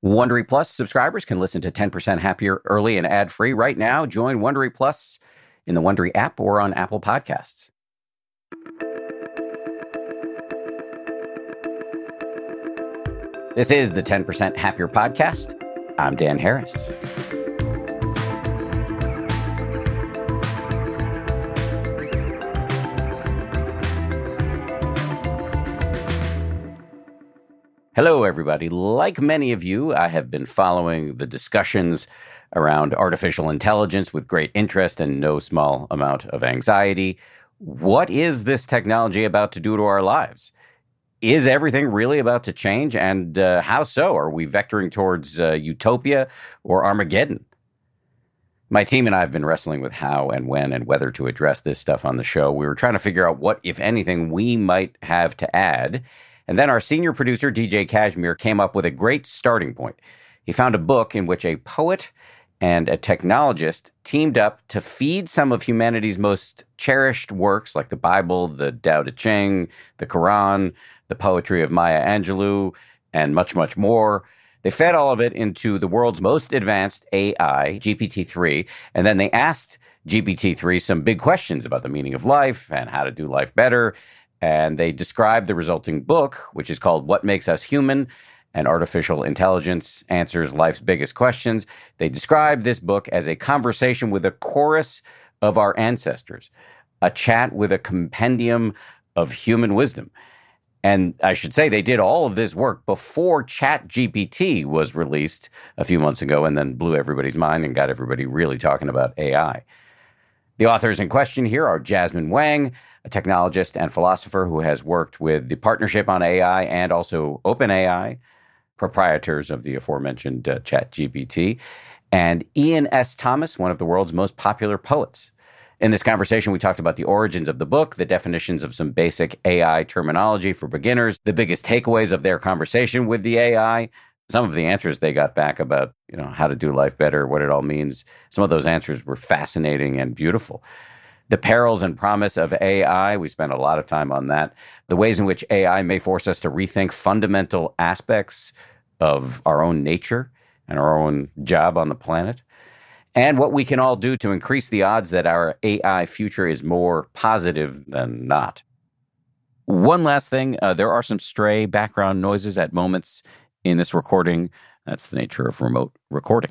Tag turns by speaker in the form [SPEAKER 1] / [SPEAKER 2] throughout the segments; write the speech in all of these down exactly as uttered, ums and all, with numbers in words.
[SPEAKER 1] Wondery Plus subscribers can listen to ten percent Happier early and ad-free right now. Join Wondery Plus in the Wondery app or on Apple Podcasts. This is the ten percent Happier podcast. I'm Dan Harris. Hello, everybody. Like many of you, I have been following the discussions around artificial intelligence with great interest and no small amount of anxiety. What is this technology about to do to our lives? Is everything really about to change? And uh, how so? Are we vectoring towards uh, utopia or Armageddon? My team and I have been wrestling with how and when and whether to address this stuff on the show. We were trying to figure out what, if anything, we might have to add. And then our senior producer, D J Kashmir, came up with a great starting point. He found a book in which a poet and a technologist teamed up to feed some of humanity's most cherished works, like the Bible, the Tao Te Ching, the Quran, the poetry of Maya Angelou, and much, much more. They fed all of it into the world's most advanced A I, G P T three, and then they asked G P T three some big questions about the meaning of life and how to do life better. And they described the resulting book, which is called What Makes Us Human? And Artificial Intelligence Answers Life's Biggest Questions. They describe this book as a conversation with a chorus of our ancestors, a chat with a compendium of human wisdom. And I should say they did all of this work before ChatGPT was released a few months ago and then blew everybody's mind and got everybody really talking about A I. The authors in question here are Jasmine Wang, a technologist and philosopher who has worked with the Partnership on A I and also OpenAI, proprietors of the aforementioned uh, ChatGPT, and Ian S. Thomas, one of the world's most popular poets. In this conversation, we talked about the origins of the book, the definitions of some basic A I terminology for beginners, the biggest takeaways of their conversation with the A I, some of the answers they got back about, you know, how to do life better, what it all means. Some of those answers were fascinating and beautiful. The perils and promise of A I, we spent a lot of time on that. The ways in which A I may force us to rethink fundamental aspects of our own nature and our own job on the planet. And what we can all do to increase the odds that our A I future is more positive than not. One last thing, uh, there are some stray background noises at moments in this recording. That's the nature of remote recording.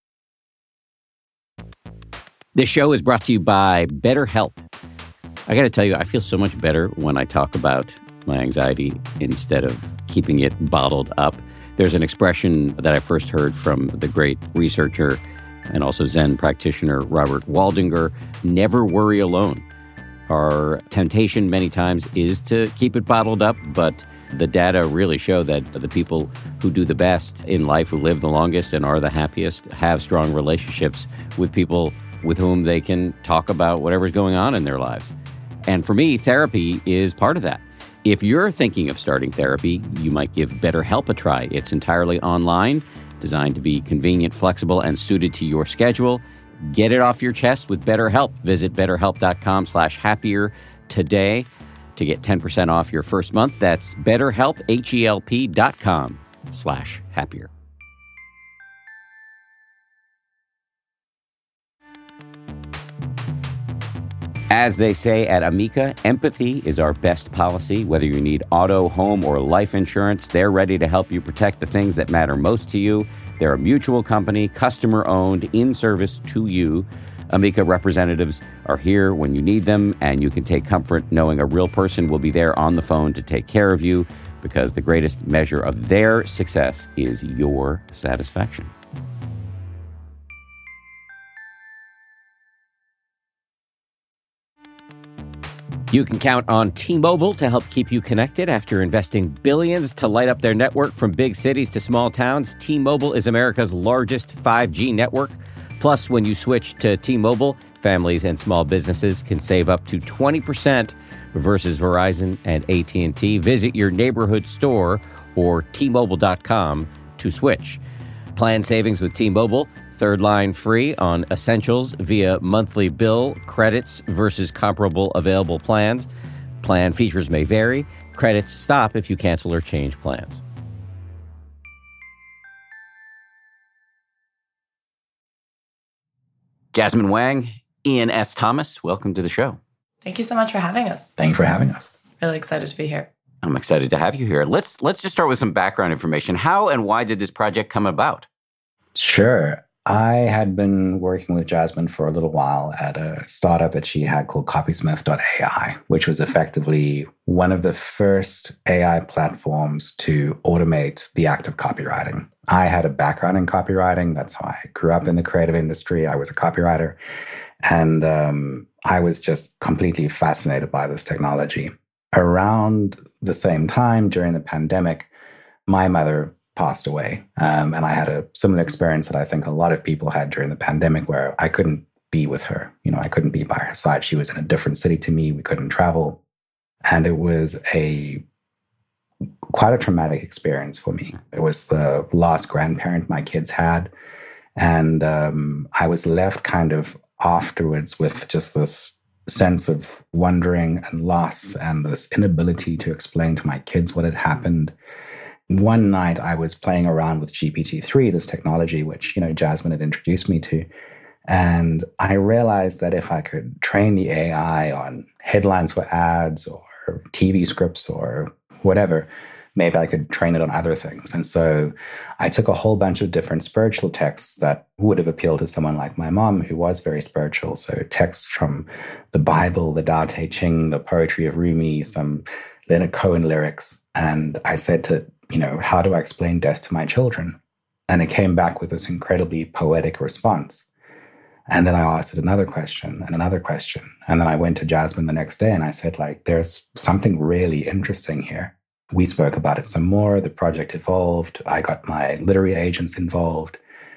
[SPEAKER 1] This show is brought to you by BetterHelp. I got to tell you, I feel so much better when I talk about my anxiety instead of keeping it bottled up. There's an expression that I first heard from the great researcher and also Zen practitioner Robert Waldinger, never worry alone. Our temptation many times is to keep it bottled up, but the data really show that the people who do the best in life, who live the longest and are the happiest, have strong relationships with people with whom they can talk about whatever's going on in their lives. And for me, therapy is part of that. If you're thinking of starting therapy, you might give BetterHelp a try. It's entirely online, designed to be convenient, flexible, and suited to your schedule. Get it off your chest with BetterHelp. Visit betterhelp.com slash happier today to get ten percent off your first month. That's betterhelp, H-E-L-P dot com slash happier. As they say at Amica, empathy is our best policy. Whether you need auto, home, or life insurance, they're ready to help you protect the things that matter most to you. They're a mutual company, customer-owned, in service to you. Amica representatives are here when you need them, and you can take comfort knowing a real person will be there on the phone to take care of you, because the greatest measure of their success is your satisfaction. You can count on T-Mobile to help keep you connected. After investing billions to light up their network from big cities to small towns, T-Mobile is America's largest five G network. Plus, when you switch to T-Mobile, families and small businesses can save up to twenty percent versus Verizon and A T and T. Visit your neighborhood store or T Mobile dot com to switch. Plan savings with T-Mobile. Third line free on essentials via monthly bill credits versus comparable available plans. Plan features may vary. Credits stop if you cancel or change plans. Jasmine Wang, Ian S. Thomas, welcome to the show.
[SPEAKER 2] Thank you so much for having us.
[SPEAKER 3] Thank you for having us.
[SPEAKER 2] Really excited to be here.
[SPEAKER 1] I'm excited to have you here. Let's let's just start with some background information. How and why did this project come about?
[SPEAKER 3] Sure. I had been working with Jasmine for a little while at a startup that she had called copysmith dot A I, which was effectively one of the first A I platforms to automate the act of copywriting. I had a background in copywriting. That's how I grew up in the creative industry. I was a copywriter. And um, I was just completely fascinated by this technology. Around the same time, during the pandemic, my mother passed away. Um, and I had a similar experience that I think a lot of people had during the pandemic, where I couldn't be with her. You know, I couldn't be by her side. She was in a different city to me. We couldn't travel. And it was a quite a traumatic experience for me. It was the last grandparent my kids had. And um, I was left kind of afterwards with just this sense of wondering and loss and this inability to explain to my kids what had happened. One night I was playing around with G P T three, this technology, which, you know, Jasmine had introduced me to. And I realized that if I could train the A I on headlines for ads or T V scripts or whatever, maybe I could train it on other things. And so I took a whole bunch of different spiritual texts that would have appealed to someone like my mom, who was very spiritual. So texts from the Bible, the Tao Te Ching, the poetry of Rumi, some Leonard Cohen lyrics. And I said to, you know, how do I explain death to my children? And it came back with this incredibly poetic response. And then I asked it another question and another question. And then I went to Jasmine the next day and I said, like, there's something really interesting here. We spoke about it some more. The project evolved. I got my literary agents involved.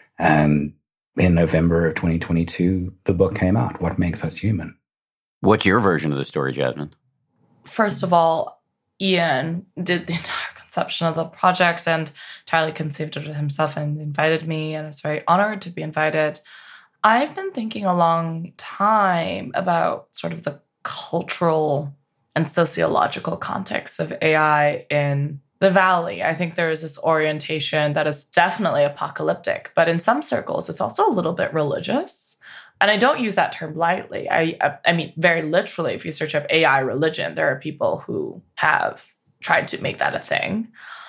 [SPEAKER 3] And in November of twenty twenty-two, the book came out, What Makes Us Human.
[SPEAKER 1] What's your version of the story, Jasmine?
[SPEAKER 2] First of all, Ian did the entire conception of the project and entirely conceived it himself and invited me, and I was very honored to be invited. I've been thinking a long time about sort of the cultural and sociological context of A I in the Valley. I think there is this orientation that is definitely apocalyptic, but in some circles, it's also a little bit religious. And I don't use that term lightly. I, I mean, very literally, if you search up A I religion, there are people who have tried to make that a thing.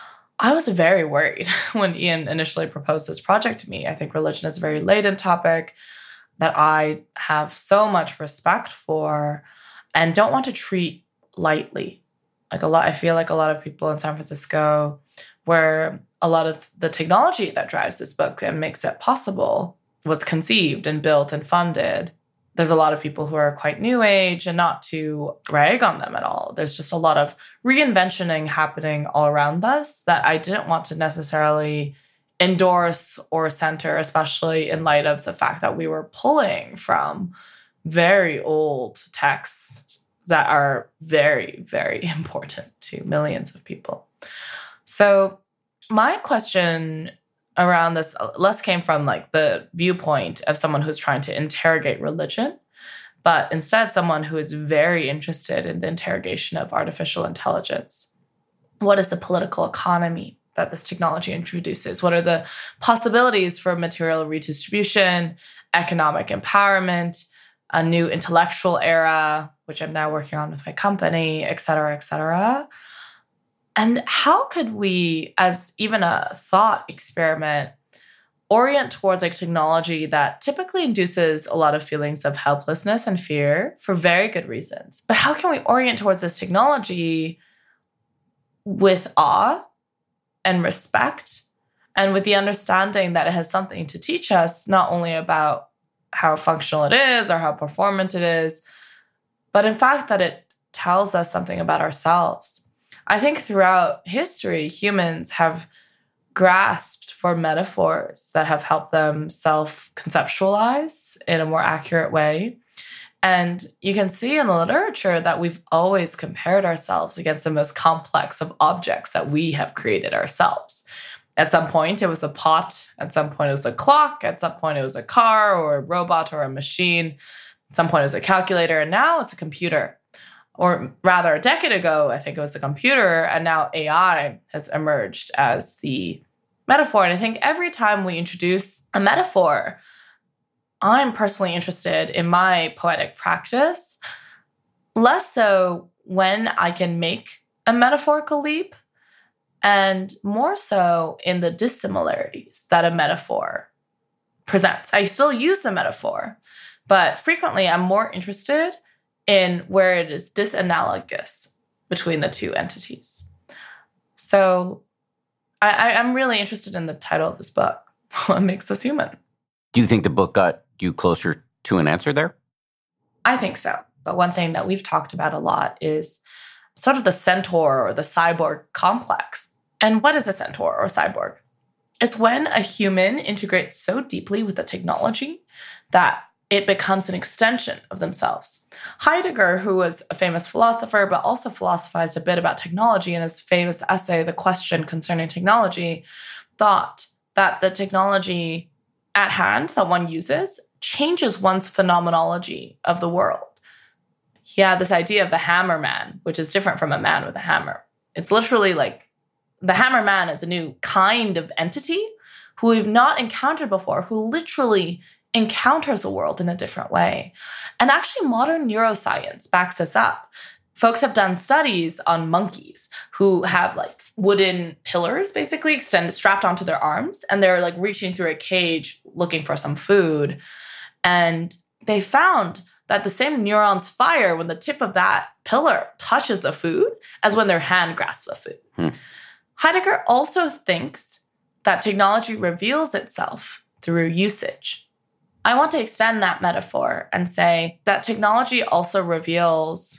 [SPEAKER 2] I was very worried when Ian initially proposed this project to me. I think religion is a very laden topic that I have so much respect for and don't want to treat lightly. Like a lot, I feel like a lot of people in San Francisco, where a lot of the technology that drives this book and makes it possible was conceived and built and funded. There's a lot of people who are quite new age, and not to rag on them at all. There's just a lot of reinventioning happening all around us that I didn't want to necessarily endorse or center, especially in light of the fact that we were pulling from very old texts that are very, very important to millions of people. So my question around this less came from like the viewpoint of someone who's trying to interrogate religion, but instead someone who is very interested in the interrogation of artificial intelligence. What is the political economy that this technology introduces? What are the possibilities for material redistribution, economic empowerment, a new intellectual era, which I'm now working on with my company, et cetera, et cetera. And how could we, as even a thought experiment, orient towards like technology that typically induces a lot of feelings of helplessness and fear for very good reasons? But how can we orient towards this technology with awe and respect, and with the understanding that it has something to teach us, not only about how functional it is or how performant it is, but in fact that it tells us something about ourselves. I think throughout history, humans have grasped for metaphors that have helped them self-conceptualize in a more accurate way. And you can see in the literature that we've always compared ourselves against the most complex of objects that we have created ourselves. At some point, it was a pot. At some point, it was a clock. At some point, it was a car or a robot or a machine. At some point, it was a calculator. And now it's a computer. Or rather, a decade ago, I think it was a computer. And now A I has emerged as the metaphor. And I think every time we introduce a metaphor, I'm personally interested in my poetic practice, less so when I can make a metaphorical leap, and more so in the dissimilarities that a metaphor presents. I still use the metaphor, but frequently I'm more interested in where it is disanalogous between the two entities. So I, I'm really interested in the title of this book, What Makes Us Human?
[SPEAKER 1] Do you think the book got you closer to an answer there?
[SPEAKER 2] I think so. But one thing that we've talked about a lot is sort of the centaur or the cyborg complex. And what is a centaur or cyborg? It's when a human integrates so deeply with the technology that it becomes an extension of themselves. Heidegger, who was a famous philosopher, but also philosophized a bit about technology in his famous essay, The Question Concerning Technology, thought that the technology at hand that one uses changes one's phenomenology of the world. He had this idea of the hammer man, which is different from a man with a hammer. It's literally like the hammer man is a new kind of entity who we've not encountered before, who literally encounters the world in a different way. And actually, modern neuroscience backs this up. Folks have done studies on monkeys who have like wooden pillars basically extended, strapped onto their arms, and they're like reaching through a cage looking for some food. And they found that the same neurons fire when the tip of that pillar touches the food as when their hand grasps the food. Hmm. Heidegger also thinks that technology reveals itself through usage. I want to extend that metaphor and say that technology also reveals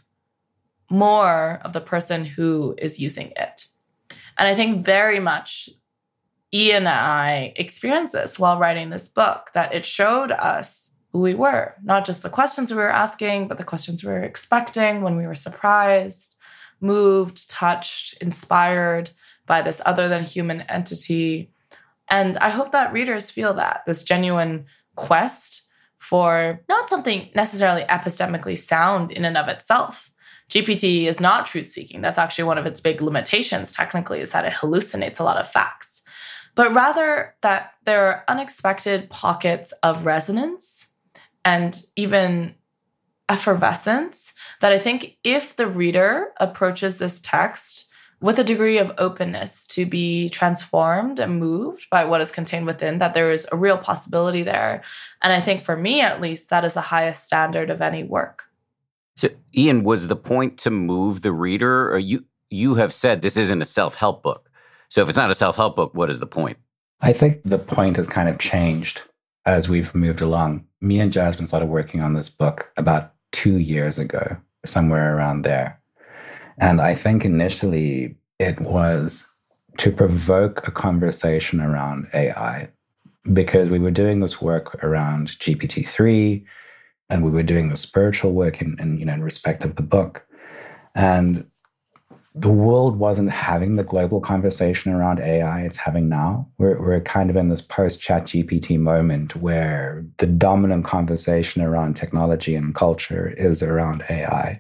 [SPEAKER 2] more of the person who is using it. And I think very much Ian and I experienced this while writing this book, that it showed us who we were, not just the questions we were asking, but the questions we were expecting when we were surprised, moved, touched, inspired by this other than human entity. And I hope that readers feel that, this genuine quest for not something necessarily epistemically sound in and of itself. G P T is not truth-seeking. That's actually one of its big limitations, technically, is that it hallucinates a lot of facts. But rather that there are unexpected pockets of resonance and even effervescence that I think if the reader approaches this text with a degree of openness to be transformed and moved by what is contained within, that there is a real possibility there. And I think for me, at least, that is the highest standard of any work.
[SPEAKER 1] So, Ian, was the point to move the reader? Or you you have said this isn't a self-help book. So if it's not a self-help book, what is the point?
[SPEAKER 3] I think the point has kind of changed as we've moved along. Me and Jasmine started working on this book about two years ago, somewhere around there. And I think initially it was to provoke a conversation around A I, because we were doing this work around G P T three, and we were doing the spiritual work in, in, you know, in respect of the book. And the world wasn't having the global conversation around A I it's having now. We're, we're kind of in this post-Chat G P T moment where the dominant conversation around technology and culture is around A I.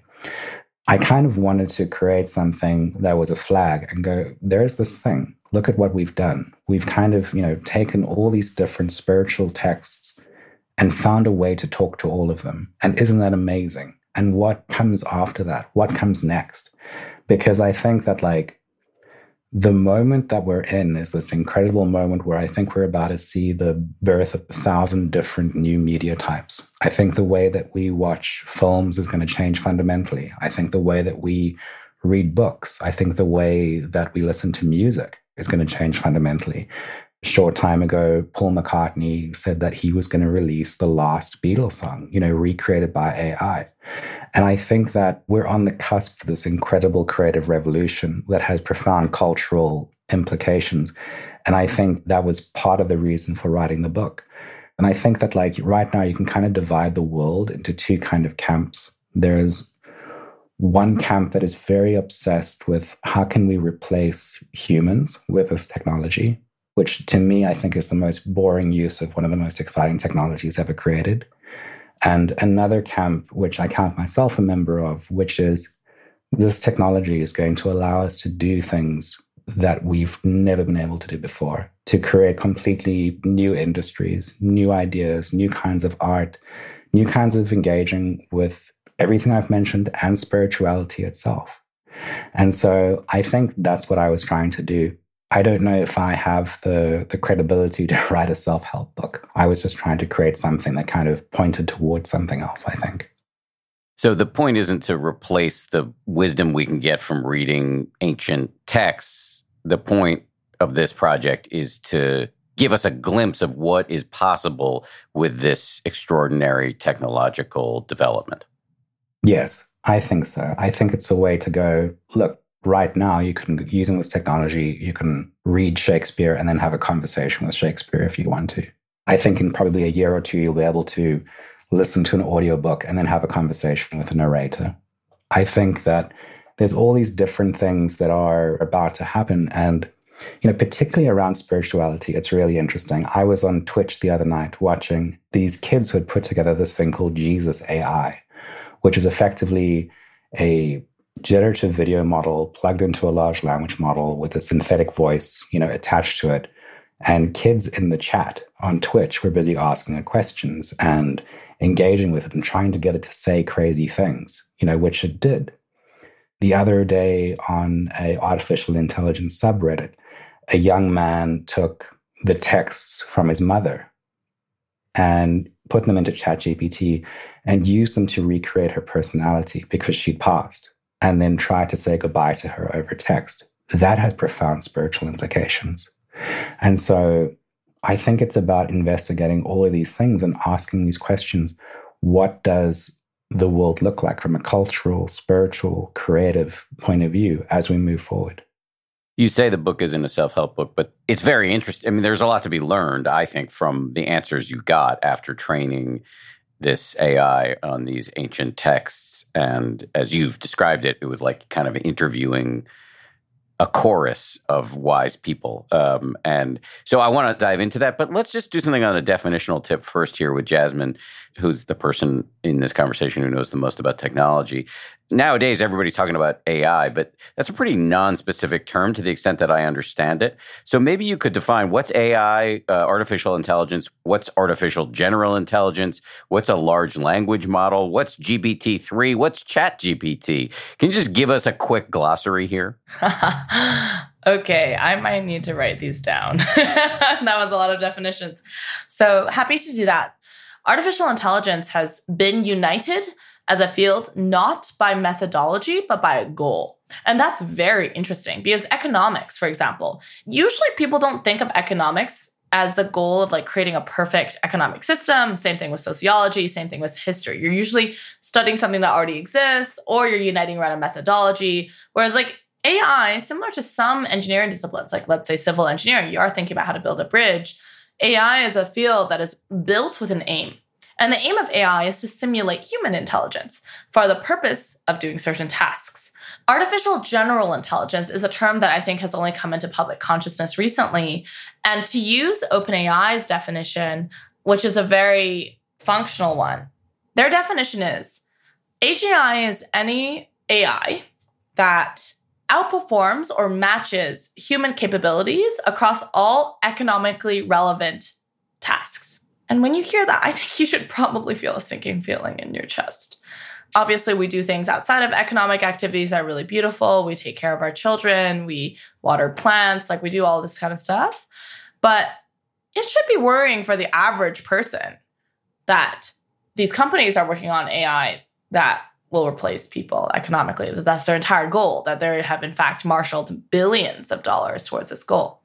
[SPEAKER 3] I kind of wanted to create something that was a flag and go, there's this thing. Look at what we've done. We've kind of, you know, taken all these different spiritual texts and found a way to talk to all of them. And isn't that amazing? And what comes after that? What comes next? Because I think that, like, the moment that we're in is this incredible moment where I think we're about to see the birth of a thousand different new media types. I think the way that we watch films is going to change fundamentally. I think the way that we read books, I think the way that we listen to music is going to change fundamentally. A short time ago, Paul McCartney said that he was going to release the last Beatles song, you know, recreated by A I. And I think that we're on the cusp of this incredible creative revolution that has profound cultural implications. And I think that was part of the reason for writing the book. And I think that, like, right now you can kind of divide the world into two kind of camps. There's one camp that is very obsessed with how can we replace humans with this technology, which to me, I think is the most boring use of one of the most exciting technologies ever created. And another camp, which I count myself a member of, which is this technology is going to allow us to do things that we've never been able to do before, to create completely new industries, new ideas, new kinds of art, new kinds of engaging with everything I've mentioned and spirituality itself. And so I think that's what I was trying to do. I don't know if I have the, the credibility to write a self-help book. I was just trying to create something that kind of pointed towards something else, I think.
[SPEAKER 1] So the point isn't to replace the wisdom we can get from reading ancient texts. The point of this project is to give us a glimpse of what is possible with this extraordinary technological development.
[SPEAKER 3] Yes, I think so. I think it's a way to go, look, right now you can, using this technology, you can read Shakespeare and then have a conversation with Shakespeare if you want to. I think in probably a year or two, you'll be able to listen to an audiobook and then have a conversation with a narrator. I think that there's all these different things that are about to happen. And, you know, particularly around spirituality, it's really interesting. I was on Twitch the other night watching these kids who had put together this thing called Jesus A I, which is effectively a generative video model plugged into a large language model with a synthetic voice, you know, attached to it. And kids in the chat on Twitch were busy asking it questions and engaging with it and trying to get it to say crazy things, you know, which it did. The other day on a artificial intelligence subreddit, a young man took the texts from his mother and put them into ChatGPT and used them to recreate her personality because she'd passed, and then tried to say goodbye to her over text. That had profound spiritual implications. And so I think it's about investigating all of these things and asking these questions. What does the world look like from a cultural, spiritual, creative point of view as we move forward?
[SPEAKER 1] You say the book isn't a self-help book, but it's very interesting. I mean, there's a lot to be learned, I think, from the answers you got after training this A I on these ancient texts. And as you've described it, it was like kind of interviewing a chorus of wise people. Um, and so I want to dive into that, but let's just do something on a definitional tip first here with Jasmine, who's the person in this conversation who knows the most about technology. Nowadays, everybody's talking about A I, but that's a pretty non-specific term to the extent that I understand it. So maybe you could define what's A I, uh, artificial intelligence, what's artificial general intelligence, what's a large language model, what's G P T three, what's ChatGPT? Can you just give us a quick glossary here?
[SPEAKER 2] Okay, I might need to write these down. That was a lot of definitions. So happy to do that. Artificial intelligence has been united as a field, not by methodology, but by a goal. And that's very interesting because economics, for example, usually people don't think of economics as the goal of like creating a perfect economic system. Same thing with sociology, same thing with history. You're usually studying something that already exists or you're uniting around a methodology. Whereas like A I, similar to some engineering disciplines, like let's say civil engineering, you are thinking about how to build a bridge. A I is a field that is built with an aim. And the aim of A I is to simulate human intelligence for the purpose of doing certain tasks. Artificial general intelligence is a term that I think has only come into public consciousness recently. And to use OpenAI's definition, which is a very functional one, their definition is A G I is any A I that outperforms or matches human capabilities across all economically relevant tasks. And when you hear that, I think you should probably feel a sinking feeling in your chest. Obviously, we do things outside of economic activities that are really beautiful. We take care of our children. We water plants. Like we do all this kind of stuff. But it should be worrying for the average person that these companies are working on A I that will replace people economically, that that's their entire goal, that they have in fact marshaled billions of dollars towards this goal.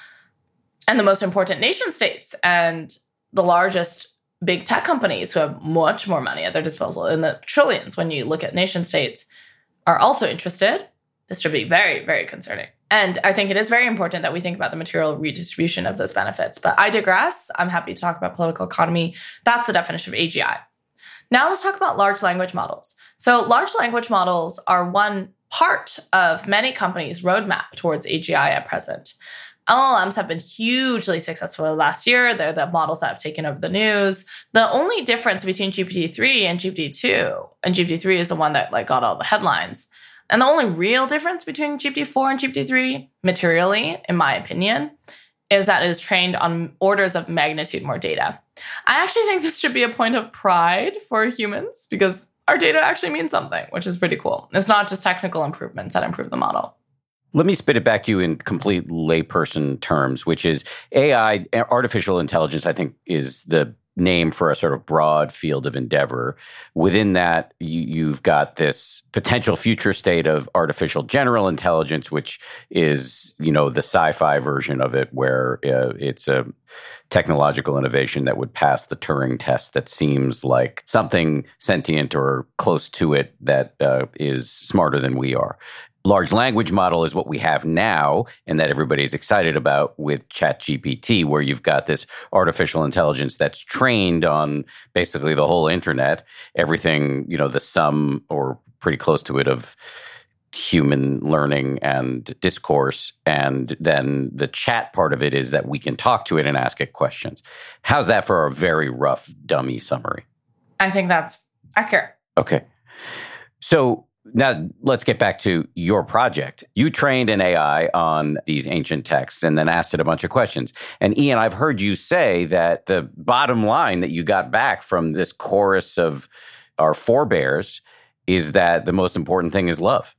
[SPEAKER 2] And the most important nation states and the largest big tech companies who have much more money at their disposal in the trillions when you look at nation states are also interested. This should be very, very concerning. And I think it is very important that we think about the material redistribution of those benefits. But I digress. I'm happy to talk about political economy. That's the definition of A G I. Now let's talk about large language models. So large language models are one part of many companies' roadmap towards A G I at present. L L Ms have been hugely successful last year. They're the models that have taken over the news. The only difference between G P T three and G P T two, and G P T three is the one that like got all the headlines, And the only real difference between G P T four and G P T three, materially, in my opinion, is that it is trained on orders of magnitude more data. I actually think this should be a point of pride for humans because our data actually means something, which is pretty cool. It's not just technical improvements that improve the model.
[SPEAKER 1] Let me spit it back to you in complete layperson terms, which is A I, artificial intelligence, I think, is the name for a sort of broad field of endeavor. Within that, you, you've got this potential future state of artificial general intelligence, which is, you know, the sci-fi version of it, where uh, it's a technological innovation that would pass the Turing test that seems like something sentient or close to it that uh, is smarter than we are. Large language model is what we have now and that everybody's excited about with ChatGPT, where you've got this artificial intelligence that's trained on basically the whole internet, everything, you know, the sum or pretty close to it of human learning and discourse. And then the chat part of it is that we can talk to it and ask it questions. How's that for a very rough dummy summary?
[SPEAKER 2] I think that's accurate.
[SPEAKER 1] Okay. So now, let's get back to your project. You trained an A I on these ancient texts and then asked it a bunch of questions. And Ian, I've heard you say that the bottom line that you got back from this chorus of our forebears is that the most important thing is love.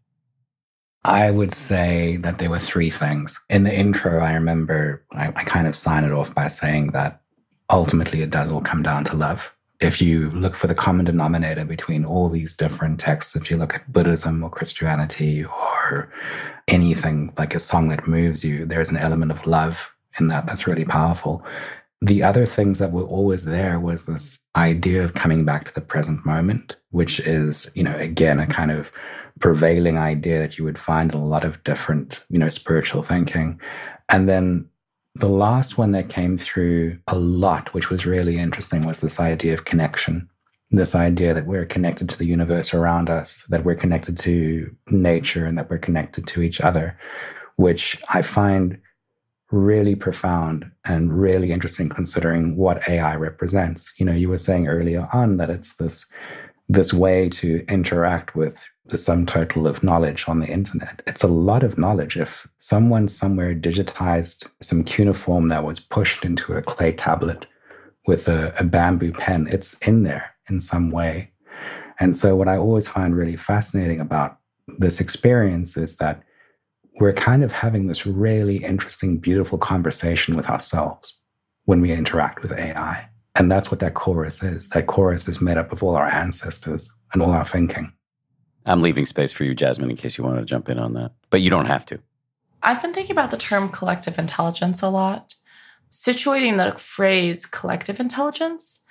[SPEAKER 3] I would say that there were three things. In the intro, I remember I, I kind of signed it off by saying that ultimately it does all come down to love. If you look for the common denominator between all these different texts, if you look at Buddhism or Christianity or anything like a song that moves you, there's an element of love in that that's really powerful. The other things that were always there was this idea of coming back to the present moment, which is, you know, again, a kind of prevailing idea that you would find in a lot of different, you know, spiritual thinking. And then the last one that came through a lot, which was really interesting, was this idea of connection. This idea that we're connected to the universe around us, that we're connected to nature, and that we're connected to each other, which I find really profound and really interesting considering what A I represents. You know, you were saying earlier on that it's this, this way to interact with the sum total of knowledge on the internet. It's a lot of knowledge. If someone somewhere digitized some cuneiform that was pushed into a clay tablet with a, a bamboo pen, it's in there in some way. And so what I always find really fascinating about this experience is that we're kind of having this really interesting, beautiful conversation with ourselves when we interact with A I. And that's what that chorus is. That chorus is made up of all our ancestors and all our thinking.
[SPEAKER 1] I'm leaving space for you, Jasmine, in case you want to jump in on that. But you don't have to.
[SPEAKER 2] I've been thinking about the term collective intelligence a lot, situating the phrase collective intelligence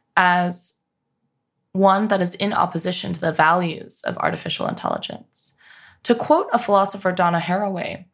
[SPEAKER 2] as one that is in opposition to the values of artificial intelligence. To quote a philosopher, Donna Haraway,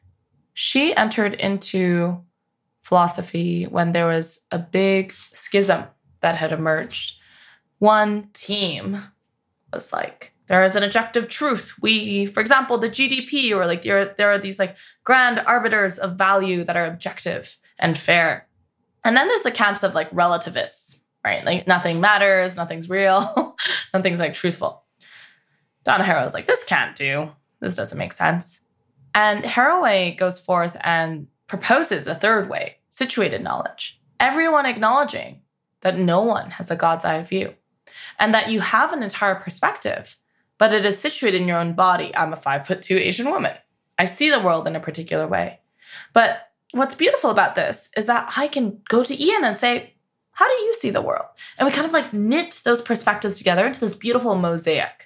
[SPEAKER 2] she entered into philosophy when there was a big schism that had emerged. One team was like, there is an objective truth. We, for example, the G D P, or like there, there are these like grand arbiters of value that are objective and fair. And then there's the camps of like relativists, right? Like nothing matters, nothing's real, nothing's like truthful. Donna Haraway was like, this can't do. This doesn't make sense. And Haraway goes forth and proposes a third way, situated knowledge. Everyone acknowledging that no one has a God's eye view and that you have an entire perspective, but it is situated in your own body. I'm a five foot two Asian woman. I see the world in a particular way. But what's beautiful about this is that I can go to Ian and say, how do you see the world? And we kind of like knit those perspectives together into this beautiful mosaic.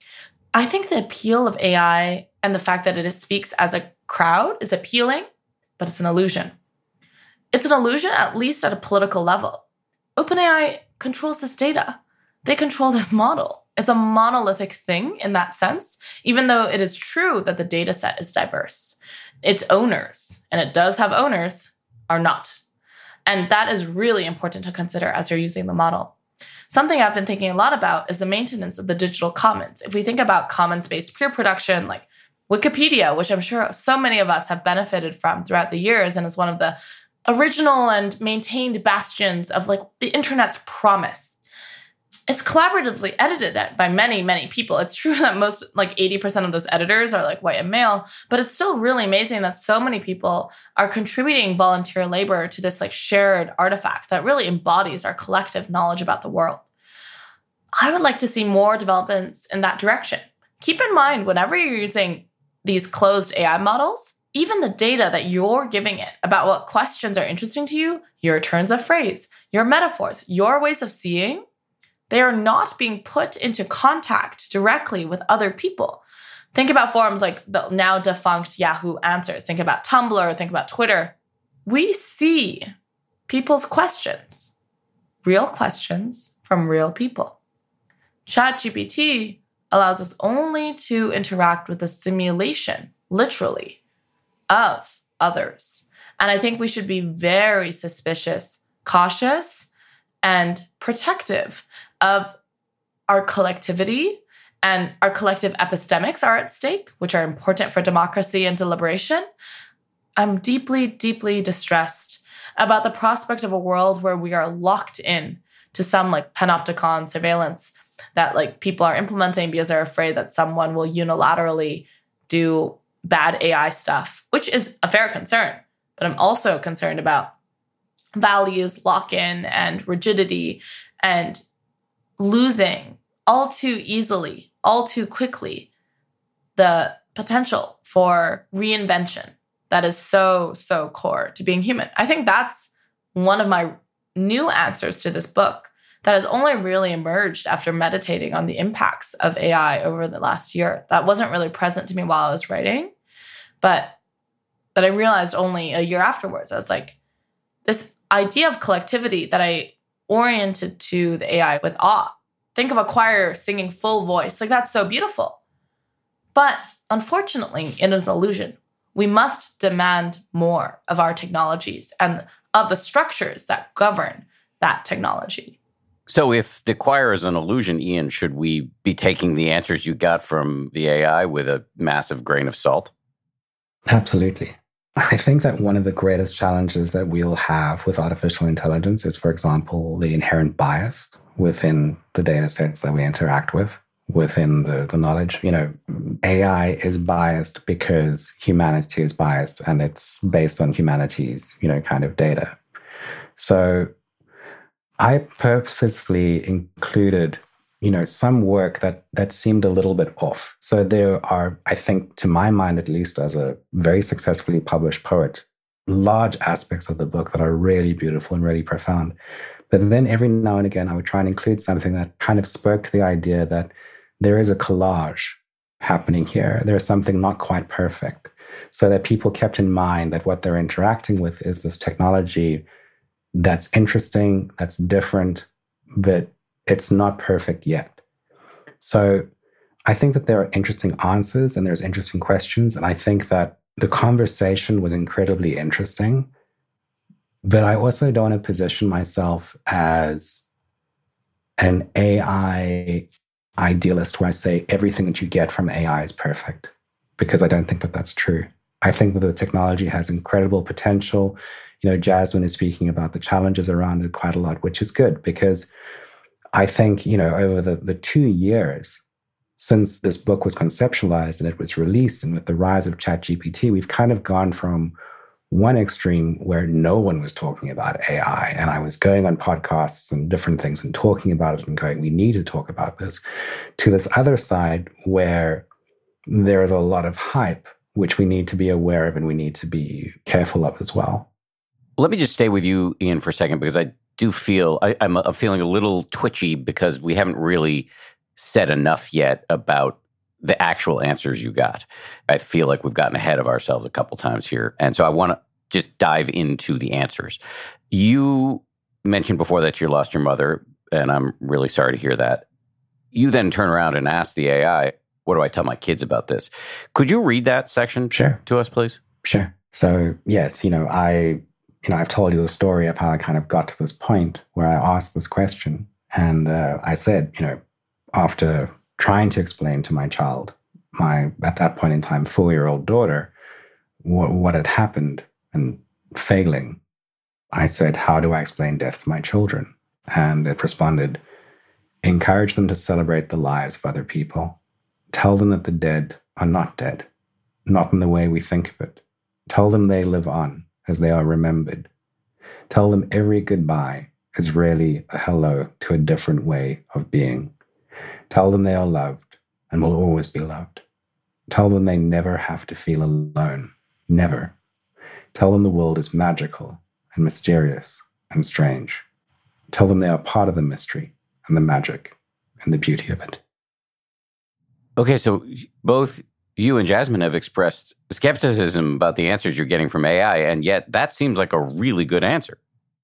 [SPEAKER 2] I think the appeal of A I and the fact that it speaks as a crowd is appealing, but it's an illusion. It's an illusion, at least at a political level. OpenAI controls this data. They control this model. It's a monolithic thing in that sense, even though it is true that the data set is diverse. Its owners, and it does have owners, are not. And that is really important to consider as you're using the model. Something I've been thinking a lot about is the maintenance of the digital commons. If we think about commons-based peer production, like Wikipedia, which I'm sure so many of us have benefited from throughout the years and is one of the original and maintained bastions of like the internet's promise. it's collaboratively edited by many, many people. It's true that most, like eighty percent of those editors are like white and male, but it's still really amazing that so many people are contributing volunteer labor to this like shared artifact that really embodies our collective knowledge about the world. I would like to see more developments in that direction. Keep in mind, whenever you're using these closed A I models, even the data that you're giving it about what questions are interesting to you, your turns of phrase, your metaphors, your ways of seeing, they are not being put into contact directly with other people. Think about forums like the now defunct Yahoo Answers. Think about Tumblr. Think about Twitter. We see people's questions, real questions from real people. ChatGPT allows us only to interact with a simulation, literally, of others. And I think we should be very suspicious, cautious, and protective of our collectivity, and our collective epistemics are at stake, which are important for democracy and deliberation. I'm deeply, deeply distressed about the prospect of a world where we are locked in to some like panopticon surveillance that like people are implementing because they're afraid that someone will unilaterally do bad A I stuff, which is a fair concern. But I'm also concerned about values, lock-in, and rigidity, and losing all too easily, all too quickly, the potential for reinvention that is so, so core to being human. I think that's one of my new answers to this book that has only really emerged after meditating on the impacts of A I over the last year. That wasn't really present to me while I was writing, but that I realized only a year afterwards. I was like, this idea of collectivity that I oriented to the A I with awe. Think of a choir singing full voice. Like, that's so beautiful. But unfortunately, it is an illusion. We must demand more of our technologies and of the structures that govern that technology.
[SPEAKER 1] So if the choir is an illusion, Ian, should we be taking the answers you got from the A I with a massive grain of salt?
[SPEAKER 3] Absolutely. I think that one of the greatest challenges that we'll have with artificial intelligence is, for example, the inherent bias within the data sets that we interact with, within the, the knowledge. You know, A I is biased because humanity is biased, and it's based on humanity's, you know, kind of data. So I purposely included, you know, some work that that seemed a little bit off. So there are, I think, to my mind, at least as a very successfully published poet, large aspects of the book that are really beautiful and really profound. But then every now and again, I would try and include something that kind of spoke to the idea that there is a collage happening here. There's something not quite perfect. So that people kept in mind that what they're interacting with is this technology that's interesting, that's different, but it's not perfect yet. So I think that there are interesting answers and there's interesting questions. And I think that the conversation was incredibly interesting. But I also don't want to position myself as an A I idealist where I say everything that you get from A I is perfect, because I don't think that that's true. I think that the technology has incredible potential. You know, Jasmine is speaking about the challenges around it quite a lot, which is good, because I think, you know, over the, the two years since this book was conceptualized and it was released, and with the rise of ChatGPT, we've kind of gone from one extreme where no one was talking about A I, and I was going on podcasts and different things and talking about it and going, we need to talk about this, to this other side where there is a lot of hype, which we need to be aware of and we need to be careful of as well.
[SPEAKER 1] Let me just stay with you, Ian, for a second, because I do feel, I, I'm, I'm feeling a little twitchy because we haven't really said enough yet about the actual answers you got. I feel like we've gotten ahead of ourselves a couple times here. And so I want to just dive into the answers. You mentioned before that you lost your mother, and I'm really sorry to hear that. You then turn around and ask the A I, what do I tell my kids about this? Could you read that section
[SPEAKER 3] sure.
[SPEAKER 1] to us, please?
[SPEAKER 3] Sure. So, yes, you know, I, you know, I've told you the story of how I kind of got to this point where I asked this question. And uh, I said, you know, after trying to explain to my child, my, at that point in time, four-year-old daughter, what, what had happened and failing, I said, how do I explain death to my children? And it responded, Encourage them to celebrate the lives of other people. Tell them that the dead are not dead, not in the way we think of it. Tell them they live on as they are remembered. Tell them every goodbye is really a hello to a different way of being. Tell them they are loved and will always be loved. Tell them they never have to feel alone. Never. Tell them the world is magical and mysterious and strange. Tell them they are part of the mystery and the magic and the beauty of it.
[SPEAKER 1] Okay, so both you and Jasmine have expressed skepticism about the answers you're getting from A I, and yet that seems like a really good answer.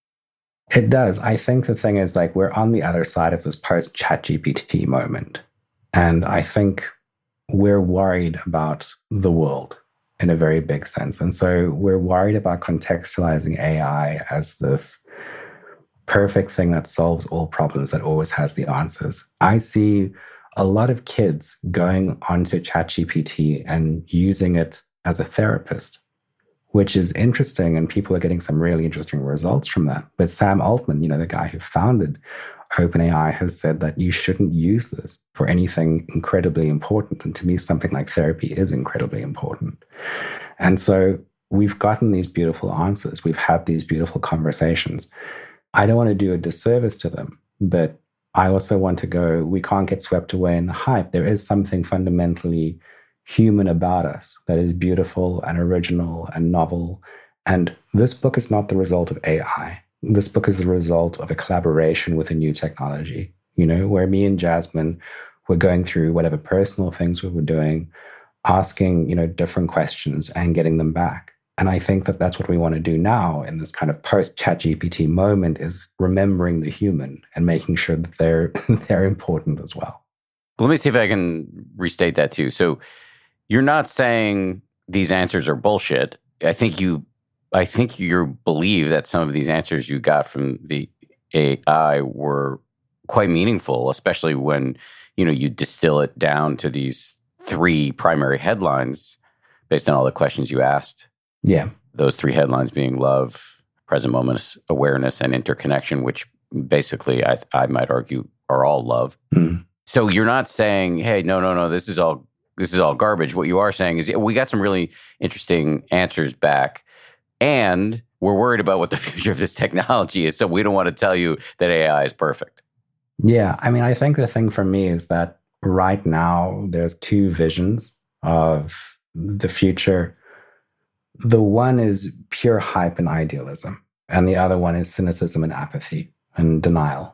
[SPEAKER 3] It does. I think the thing is, like, we're on the other side of this post-ChatGPT moment. And I think we're worried about the world in a very big sense. And so we're worried about contextualizing A I as this perfect thing that solves all problems, that always has the answers. I see a lot of kids going onto ChatGPT and using it as a therapist, which is interesting, and people are getting some really interesting results from that. But Sam Altman, you know, the guy who founded OpenAI, has said that you shouldn't use this for anything incredibly important. And to me, something like therapy is incredibly important. And so we've gotten these beautiful answers. We've had these beautiful conversations. I don't want to do a disservice to them, but I also want to go, we can't get swept away in the hype. There is something fundamentally human about us that is beautiful and original and novel. And this book is not the result of A I. This book is the result of a collaboration with a new technology, you know, where me and Jasmine were going through whatever personal things we were doing, asking, you know, different questions and getting them back. And I think that that's what we want to do now in this kind of post-ChatGPT moment, is remembering the human and making sure that they're they're important as well.
[SPEAKER 1] Let me see if I can restate that too. So you're not saying these answers are bullshit. I think you I think you believe that some of these answers you got from the A I were quite meaningful, especially when, you know, you distill it down to these three primary headlines based on all the questions you asked.
[SPEAKER 3] Yeah.
[SPEAKER 1] Those three headlines being love, present moment awareness, and interconnection, which basically I, I might argue are all love.
[SPEAKER 3] Mm.
[SPEAKER 1] So you're not saying, hey, no, no, no, this is all this is all garbage. What you are saying is, we got some really interesting answers back, and we're worried about what the future of this technology is. So we don't want to tell you that A I is perfect.
[SPEAKER 3] Yeah. I mean, I think the thing for me is that right now there's two visions of the future. The one is pure hype and idealism, and the other one is cynicism and apathy and denial.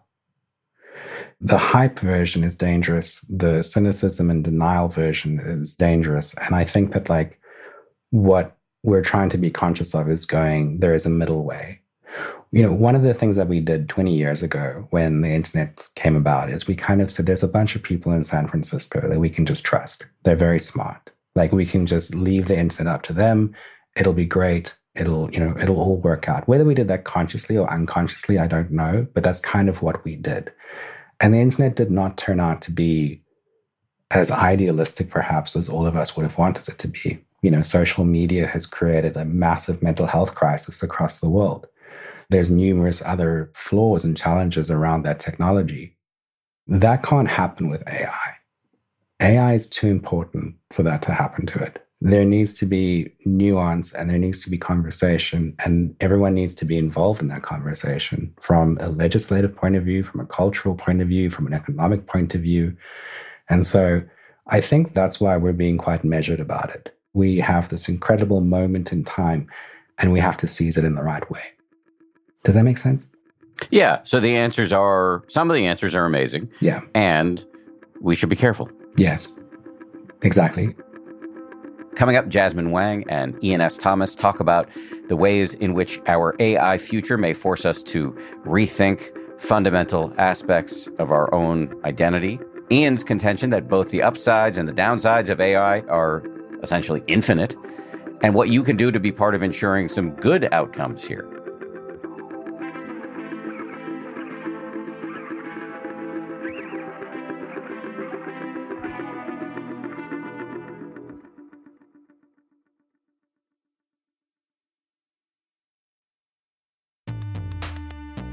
[SPEAKER 3] The hype version is dangerous. The cynicism and denial version is dangerous. And I think that, like, what we're trying to be conscious of is going, there is a middle way. You know, one of the things that we did twenty years ago when the internet came about is we kind of said, there's a bunch of people in San Francisco that we can just trust. They're very smart. Like, we can just leave the internet up to them. It'll be great. It'll, you know, it'll all work out. Whether we did that consciously or unconsciously, I don't know, but that's kind of what we did. And the internet did not turn out to be as idealistic, perhaps, as all of us would have wanted it to be. You know, social media has created a massive mental health crisis across the world. There's numerous other flaws and challenges around that technology. That can't happen with A I. A I is too important for that to happen to it. There needs to be nuance, and there needs to be conversation, and everyone needs to be involved in that conversation from a legislative point of view, from a cultural point of view, from an economic point of view. And so I think that's why we're being quite measured about it. We have this incredible moment in time, and we have to seize it in the right way. Does that make sense?
[SPEAKER 1] Yeah. So the answers are, some of the answers are amazing.
[SPEAKER 3] Yeah.
[SPEAKER 1] And we should be careful.
[SPEAKER 3] Yes, exactly.
[SPEAKER 1] Coming up, Jasmine Wang and Ian S. Thomas talk about the ways in which our A I future may force us to rethink fundamental aspects of our own identity. Ian's contention that both the upsides and the downsides of A I are essentially infinite, and what you can do to be part of ensuring some good outcomes here.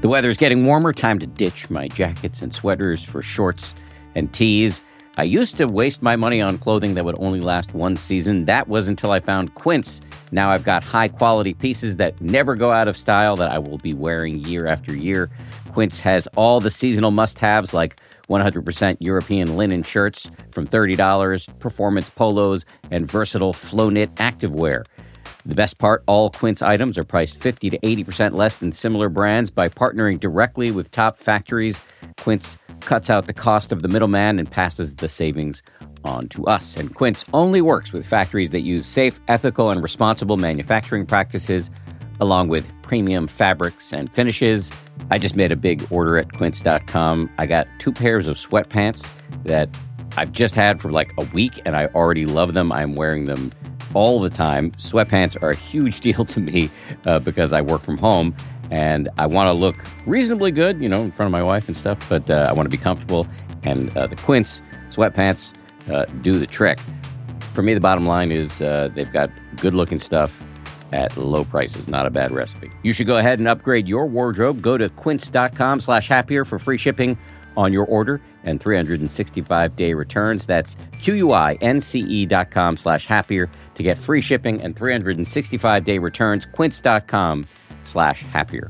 [SPEAKER 1] The weather's getting warmer, time to ditch my jackets and sweaters for shorts and tees. I used to waste my money on clothing that would only last one season. That was until I found Quince. Now I've got high-quality pieces that never go out of style that I will be wearing year after year. Quince has all the seasonal must-haves like one hundred percent European linen shirts from thirty dollars, performance polos, and versatile flow-knit activewear. The best part, all Quince items are priced fifty to eighty percent less than similar brands. By partnering directly with top factories, Quince cuts out the cost of the middleman and passes the savings on to us. And Quince only works with factories that use safe, ethical, and responsible manufacturing practices, along with premium fabrics and finishes. I just made a big order at quince dot com. I got two pairs of sweatpants that I've just had for like a week, and I already love them. I'm wearing them all the time. Sweatpants are a huge deal to me uh, because I work from home and I want to look reasonably good, you know, in front of my wife and stuff, but uh, I want to be comfortable. And uh, the Quince sweatpants uh, do the trick. For me, the bottom line is uh, they've got good looking stuff at low prices. Not a bad recipe. You should go ahead and upgrade your wardrobe. Go to quince dot com slash happier for free shipping on your order and three hundred sixty-five day returns. That's Q-U-I-N-C-E dot com slash happier to get free shipping and three hundred sixty-five day returns. Quince dot com slash happier.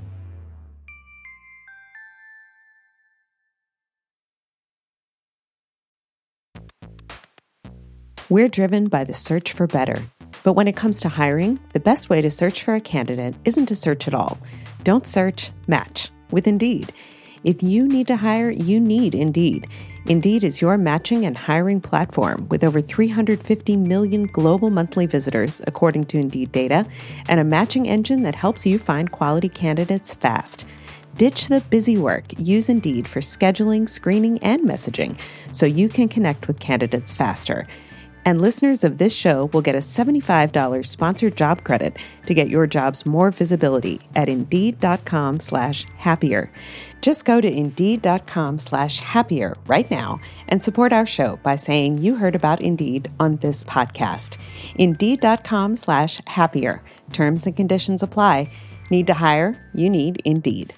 [SPEAKER 4] We're driven by the search for better. But when it comes to hiring, the best way to search for a candidate isn't to search at all. Don't search, match with Indeed. If you need to hire, you need Indeed. Indeed is your matching and hiring platform with over three hundred fifty million global monthly visitors, according to Indeed data, and a matching engine that helps you find quality candidates fast. Ditch the busy work. Use Indeed for scheduling, screening, and messaging so you can connect with candidates faster. And listeners of this show will get a seventy-five dollars sponsored job credit to get your jobs more visibility at Indeed.com slash happier. Just go to Indeed.com slash happier right now and support our show by saying you heard about Indeed on this podcast. Indeed.com slash happier. Terms and conditions apply. Need to hire? You need Indeed.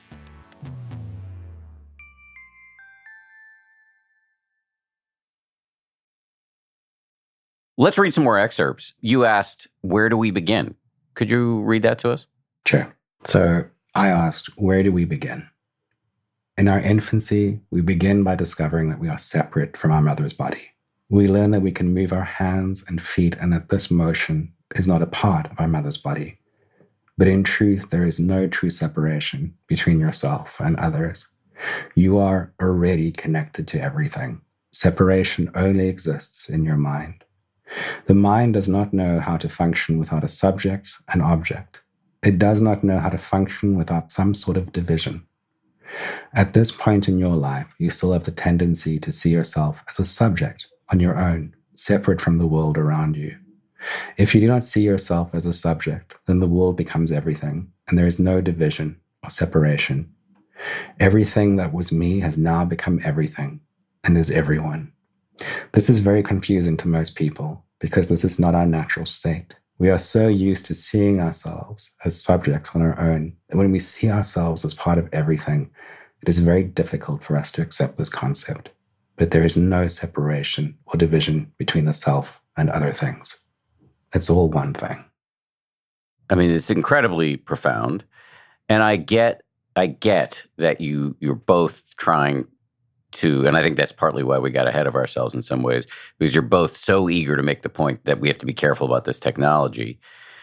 [SPEAKER 1] Let's read some more excerpts. You asked, where do we begin? Could you read that to us?
[SPEAKER 3] Sure. So I asked, where do we begin? In our infancy, we begin by discovering that we are separate from our mother's body. We learn that we can move our hands and feet and that this motion is not a part of our mother's body. But in truth, there is no true separation between yourself and others. You are already connected to everything. Separation only exists in your mind. The mind does not know how to function without a subject and object. It does not know how to function without some sort of division. At this point in your life, you still have the tendency to see yourself as a subject on your own, separate from the world around you. If you do not see yourself as a subject, then the world becomes everything, and there is no division or separation. Everything that was me has now become everything, and is everyone. This is very confusing to most people because this is not our natural state. We are so used to seeing ourselves as subjects on our own that when we see ourselves as part of everything, it is very difficult for us to accept this concept. But there is no separation or division between the self and other things. It's all one thing.
[SPEAKER 1] I mean, it's incredibly profound. And I get I get that you you're both trying to, and I think that's partly why we got ahead of ourselves in some ways, because you're both so eager to make the point that we have to be careful about this technology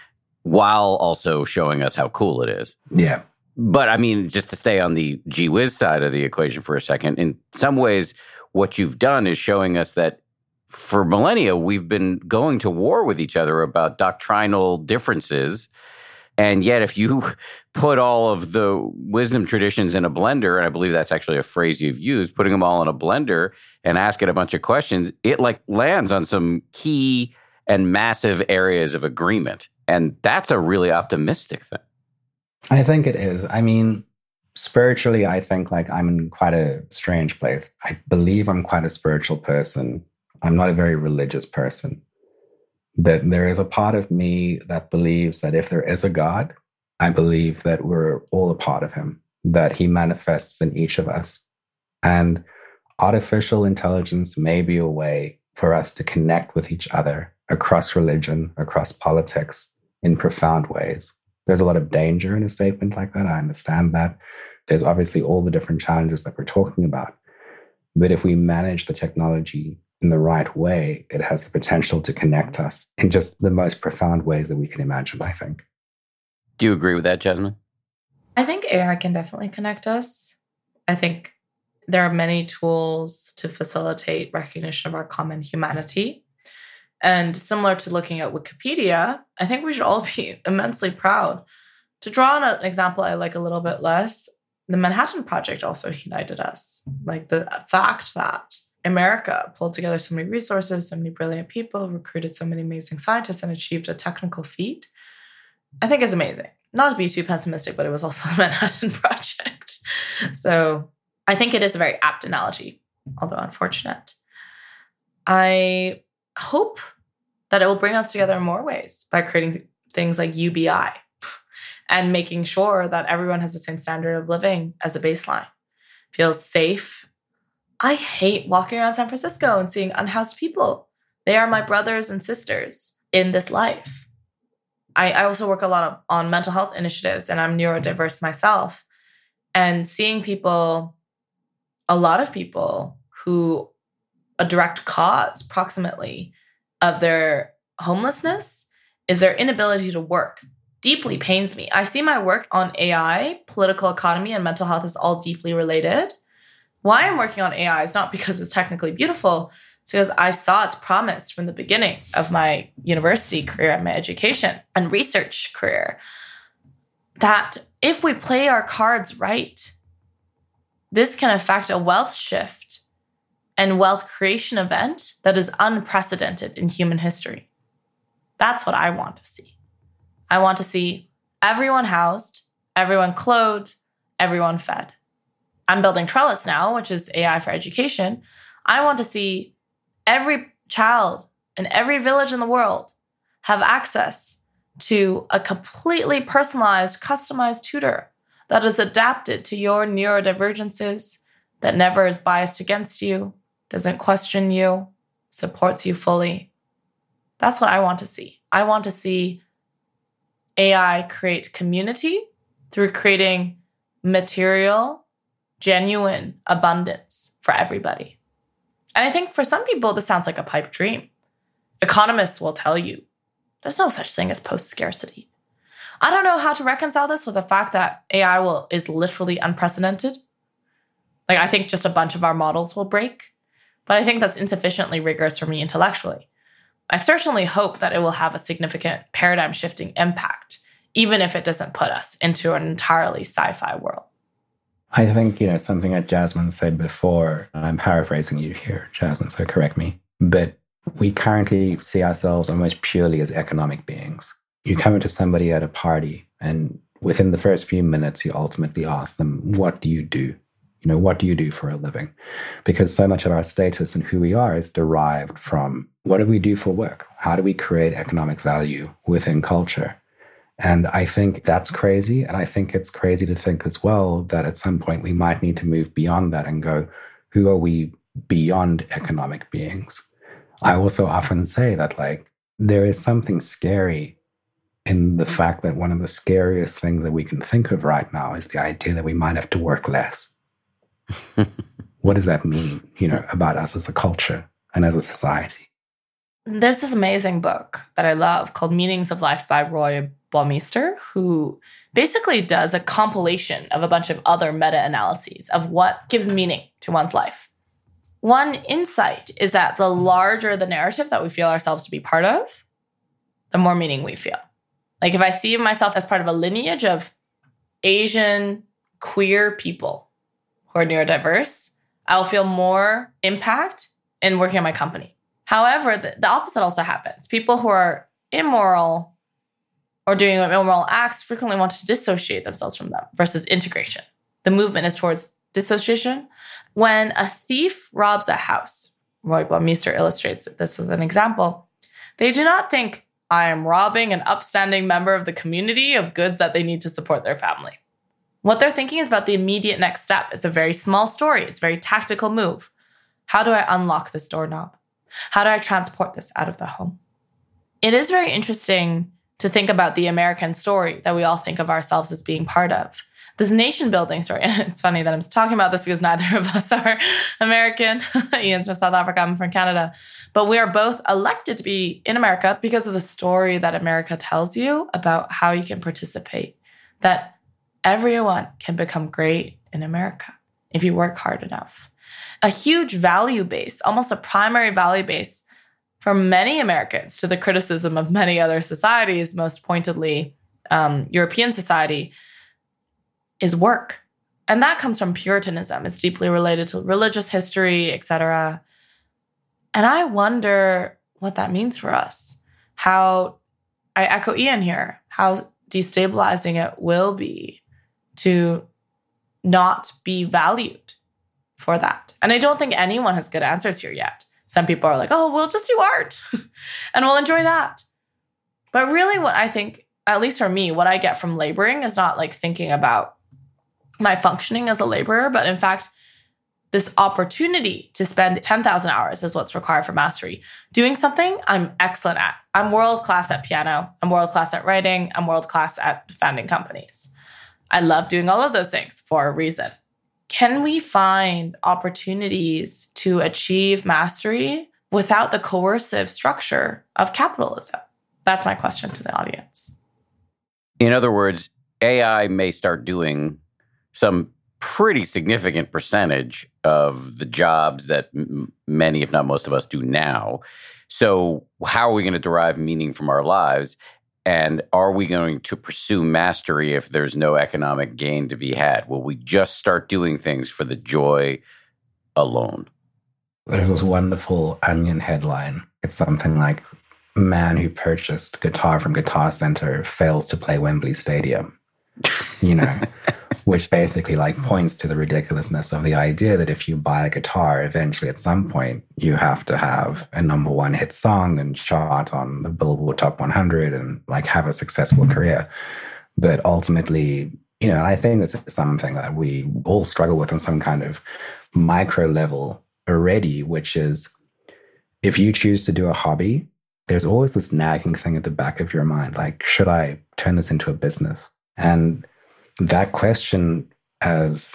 [SPEAKER 1] while also showing us how cool it is.
[SPEAKER 3] Yeah.
[SPEAKER 1] But I mean, just to stay on the gee whiz side of the equation for a second, in some ways, what you've done is showing us that for millennia, we've been going to war with each other about doctrinal differences. And yet, if you put all of the wisdom traditions in a blender, and I believe that's actually a phrase you've used, putting them all in a blender and ask it a bunch of questions, it like lands on some key and massive areas of agreement. And that's a really optimistic thing.
[SPEAKER 3] I think it is. I mean, spiritually, I think like I'm in quite a strange place. I believe I'm quite a spiritual person. I'm not a very religious person. But there is a part of me that believes that if there is a God, I believe that we're all a part of him. that he manifests in each of us. And artificial intelligence may be a way for us to connect with each other across religion, across politics, in profound ways. There's a lot of danger in a statement like that. I understand that. There's obviously all the different challenges that we're talking about. But if we manage the technology in the right way, it has the potential to connect us in just the most profound ways that we can imagine, I think.
[SPEAKER 1] Do you agree with that, Jasmine?
[SPEAKER 2] I think A I can definitely connect us. I think there are many tools to facilitate recognition of our common humanity. And similar to looking at Wikipedia, I think we should all be immensely proud. To draw on an example I like a little bit less, the Manhattan Project also united us. Like the fact that America pulled together so many resources, so many brilliant people, recruited so many amazing scientists, and achieved a technical feat, I think is amazing. Not to be too pessimistic, but it was also the Manhattan Project. So I think it is a very apt analogy, although unfortunate. I hope that it will bring us together in more ways by creating things like U B I and making sure that everyone has the same standard of living as a baseline, feels safe. I hate walking around San Francisco and seeing unhoused people. They are my brothers and sisters in this life. I, I also work a lot of, on mental health initiatives, and I'm neurodiverse myself. And seeing people, a lot of people who a direct cause, proximately, of their homelessness is their inability to work, deeply pains me. I see my work on A I, political economy, and mental health is all deeply related. Why I'm working on A I is not because it's technically beautiful. It's because I saw its promise from the beginning of my university career and my education and research career, that if we play our cards right, this can affect a wealth shift and wealth creation event that is unprecedented in human history. That's what I want to see. I want to see everyone housed, everyone clothed, everyone fed. I'm building Trellis now, which is A I for education. I want to see every child in every village in the world have access to a completely personalized, customized tutor that is adapted to your neurodivergences, that never is biased against you, doesn't question you, supports you fully. That's what I want to see. I want to see A I create community through creating material, genuine abundance for everybody. And I think for some people, this sounds like a pipe dream. Economists will tell you there's no such thing as post-scarcity. I don't know how to reconcile this with the fact that A I will is literally unprecedented. Like, I think just a bunch of our models will break. But I think that's insufficiently rigorous for me intellectually. I certainly hope that it will have a significant paradigm-shifting impact, even if it doesn't put us into an entirely sci-fi world.
[SPEAKER 3] I think, you know, something that Jasmine said before, I'm paraphrasing you here, Jasmine, so correct me, but we currently see ourselves almost purely as economic beings. You come into somebody at a party, and within the first few minutes, you ultimately ask them, what do you do? You know, what do you do for a living? Because so much of our status and who we are is derived from what do we do for work? How do we create economic value within culture? And I think that's crazy. And I think it's crazy to think as well that at some point we might need to move beyond that and go, who are we beyond economic beings? I also often say that, like, there is something scary in the fact that one of the scariest things that we can think of right now is the idea that we might have to work less. What does that mean, you know, about us as a culture and as a society?
[SPEAKER 2] There's this amazing book that I love called Meanings of Life by Roy Baumeister, who basically does a compilation of a bunch of other meta-analyses of what gives meaning to one's life. One insight is that the larger the narrative that we feel ourselves to be part of, the more meaning we feel. Like, if I see myself as part of a lineage of Asian queer people who are neurodiverse, I'll feel more impact in working at my company. However, the, the opposite also happens. People who are immoral or doing immoral acts frequently want to dissociate themselves from them versus integration. The movement is towards dissociation. When a thief robs a house, Roy Baumeister illustrates this as an example, they do not think, I am robbing an upstanding member of the community of goods that they need to support their family. What they're thinking is about the immediate next step. It's a very small story. It's a very tactical move. How do I unlock this doorknob? How do I transport this out of the home? It is very interesting to think about the American story that we all think of ourselves as being part of. This nation building story. And it's funny that I'm talking about this because neither of us are American. Ian's from South Africa, I'm from Canada. But we are both elected to be in America because of the story that America tells you about how you can participate. That everyone can become great in America if you work hard enough. A huge value base, almost a primary value base for many Americans, to the criticism of many other societies, most pointedly um, European society, is work. And that comes from Puritanism. It's deeply related to religious history, et cetera. And I wonder what that means for us. How, I echo Ian here, how destabilizing it will be to not be valued for that. And I don't think anyone has good answers here yet. Some people are like, oh, we'll just do art and we'll enjoy that. But really what I think, at least for me, what I get from laboring is not like thinking about my functioning as a laborer, but in fact, this opportunity to spend ten thousand hours is what's required for mastery. Doing something I'm excellent at. I'm world-class at piano. I'm world-class at writing. I'm world-class at founding companies. I love doing all of those things for a reason. Can we find opportunities to achieve mastery without the coercive structure of capitalism? That's my question to the audience.
[SPEAKER 1] In other words, A I may start doing some pretty significant percentage of the jobs that m- many, if not most of us, do now. So how are we going to derive meaning from our lives? And are we going to pursue mastery if there's no economic gain to be had? Will we just start doing things for the joy alone?
[SPEAKER 3] There's this wonderful Onion headline. It's something like, man who purchased guitar from Guitar Center fails to play Wembley Stadium. You know, which basically like points to the ridiculousness of the idea that if you buy a guitar, eventually at some point you have to have a number one hit song and chart on the Billboard Top one hundred and like have a successful career. But ultimately, you know, I think this is something that we all struggle with on some kind of micro level already, which is if you choose to do a hobby, there's always this nagging thing at the back of your mind, like, should I turn this into a business? And that question, as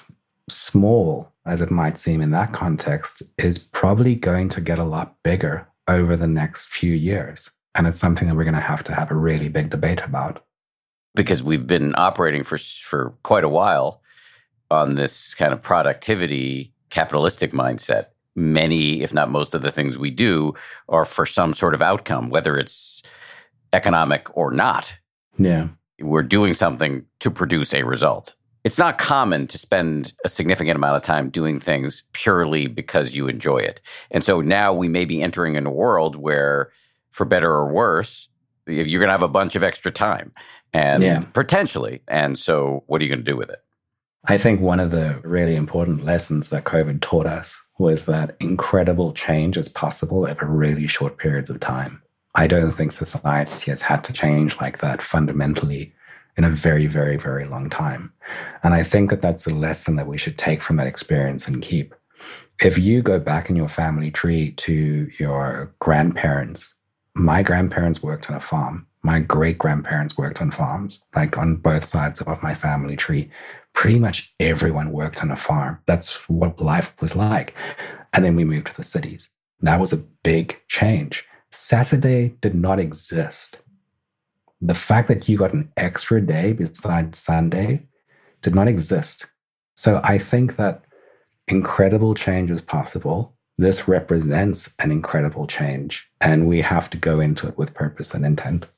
[SPEAKER 3] small as it might seem in that context, is probably going to get a lot bigger over the next few years. And it's something that we're going to have to have a really big debate about.
[SPEAKER 1] Because we've been operating for for quite a while on this kind of productivity, capitalistic mindset. Many, if not most of the things we do are for some sort of outcome, whether it's economic or not.
[SPEAKER 3] Yeah.
[SPEAKER 1] We're doing something to produce a result. It's not common to spend a significant amount of time doing things purely because you enjoy it. And so now we may be entering in a world where, for better or worse, you're going to have a bunch of extra time and
[SPEAKER 3] yeah.
[SPEAKER 1] potentially. And so what are you going to do with it?
[SPEAKER 3] I think one of the really important lessons that COVID taught us was that incredible change is possible over really short periods of time. I don't think society has had to change like that fundamentally in a very, very, very long time. And I think that that's a lesson that we should take from that experience and keep. If you go back in your family tree to your grandparents, my grandparents worked on a farm. My great-grandparents worked on farms, like on both sides of my family tree. Pretty much everyone worked on a farm. That's what life was like. And then we moved to the cities. That was a big change. Saturday did not exist. The fact that you got an extra day besides Sunday did not exist. So I think that incredible change is possible. This represents an incredible change, and we have to go into it with purpose and intent.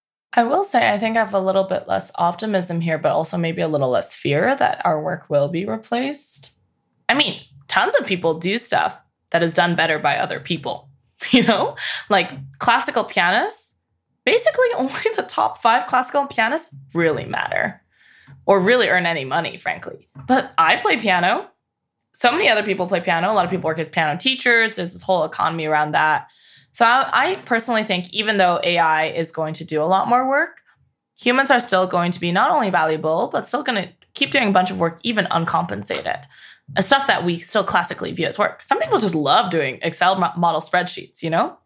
[SPEAKER 2] I will say, I think I have a little bit less optimism here, but also maybe a little less fear that our work will be replaced. I mean, tons of people do stuff that is done better by other people. You know, like classical pianists, basically only the top five classical pianists really matter or really earn any money, frankly. But I play piano. So many other people play piano. A lot of people work as piano teachers. There's this whole economy around that. So I, I personally think even though A I is going to do a lot more work, humans are still going to be not only valuable, but still going to keep doing a bunch of work, even uncompensated. Stuff that we still classically view as work. Some people just love doing Excel model spreadsheets, you know?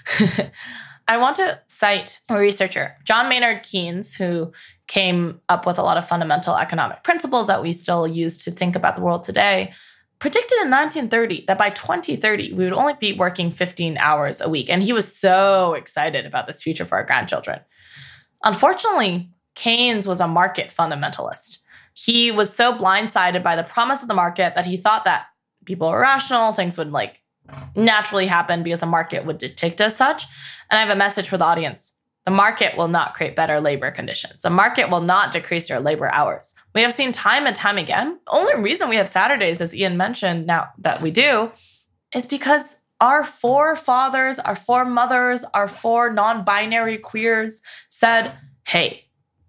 [SPEAKER 2] I want to cite a researcher, John Maynard Keynes, who came up with a lot of fundamental economic principles that we still use to think about the world today, predicted in nineteen thirty that by twenty thirty, we would only be working fifteen hours a week. And he was so excited about this future for our grandchildren. Unfortunately, Keynes was a market fundamentalist. He was so blindsided by the promise of the market that he thought that people were rational, things would like naturally happen because the market would dictate as such. And I have a message for the audience. The market will not create better labor conditions. The market will not decrease your labor hours. We have seen time and time again. The only reason we have Saturdays, as Ian mentioned now that we do, is because our forefathers, our foremothers, our four non-binary queers said, hey,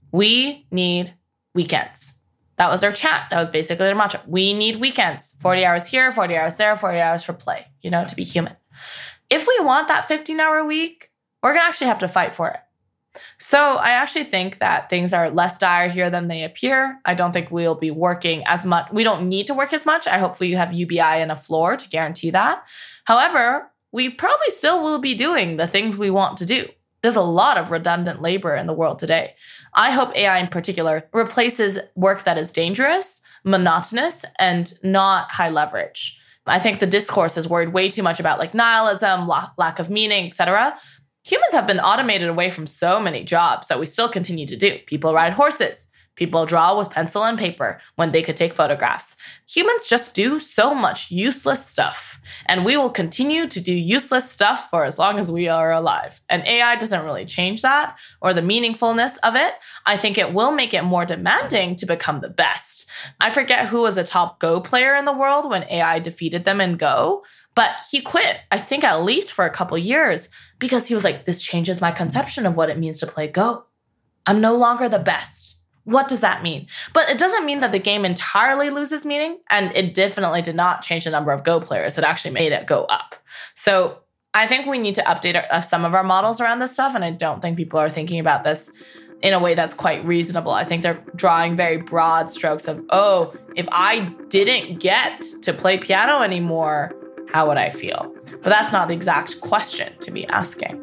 [SPEAKER 2] we need weekends. That was their chant. That was basically their mantra. We need weekends. forty hours here, forty hours there, forty hours for play, you know, to be human. If we want that fifteen-hour week, we're going to actually have to fight for it. So I actually think that things are less dire here than they appear. I don't think we'll be working as much. We don't need to work as much. I hopefully you have U B I and a floor to guarantee that. However, we probably still will be doing the things we want to do. There's a lot of redundant labor in the world today. I hope A I in particular replaces work that is dangerous, monotonous, and not high leverage. I think the discourse is worried way too much about like nihilism, la- lack of meaning, et cetera. Humans have been automated away from so many jobs that we still continue to do. People ride horses. People draw with pencil and paper when they could take photographs. Humans just do so much useless stuff, and we will continue to do useless stuff for as long as we are alive. And A I doesn't really change that or the meaningfulness of it. I think it will make it more demanding to become the best. I forget who was a top Go player in the world when A I defeated them in Go, but he quit, I think at least for a couple years, because he was like, this changes my conception of what it means to play Go. I'm no longer the best. What does that mean? But it doesn't mean that the game entirely loses meaning, and it definitely did not change the number of Go players. It actually made it go up. So I think we need to update our, uh, some of our models around this stuff, and I don't think people are thinking about this in a way that's quite reasonable. I think they're drawing very broad strokes of, oh, if I didn't get to play piano anymore, how would I feel? But that's not the exact question to be asking.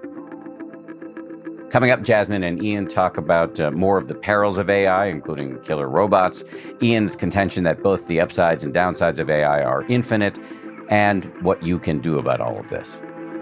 [SPEAKER 1] Coming up, Jasmine and Ian talk about uh, more of the perils of A I, including killer robots, Ian's contention that both the upsides and downsides of A I are infinite, and what you can do about all of this.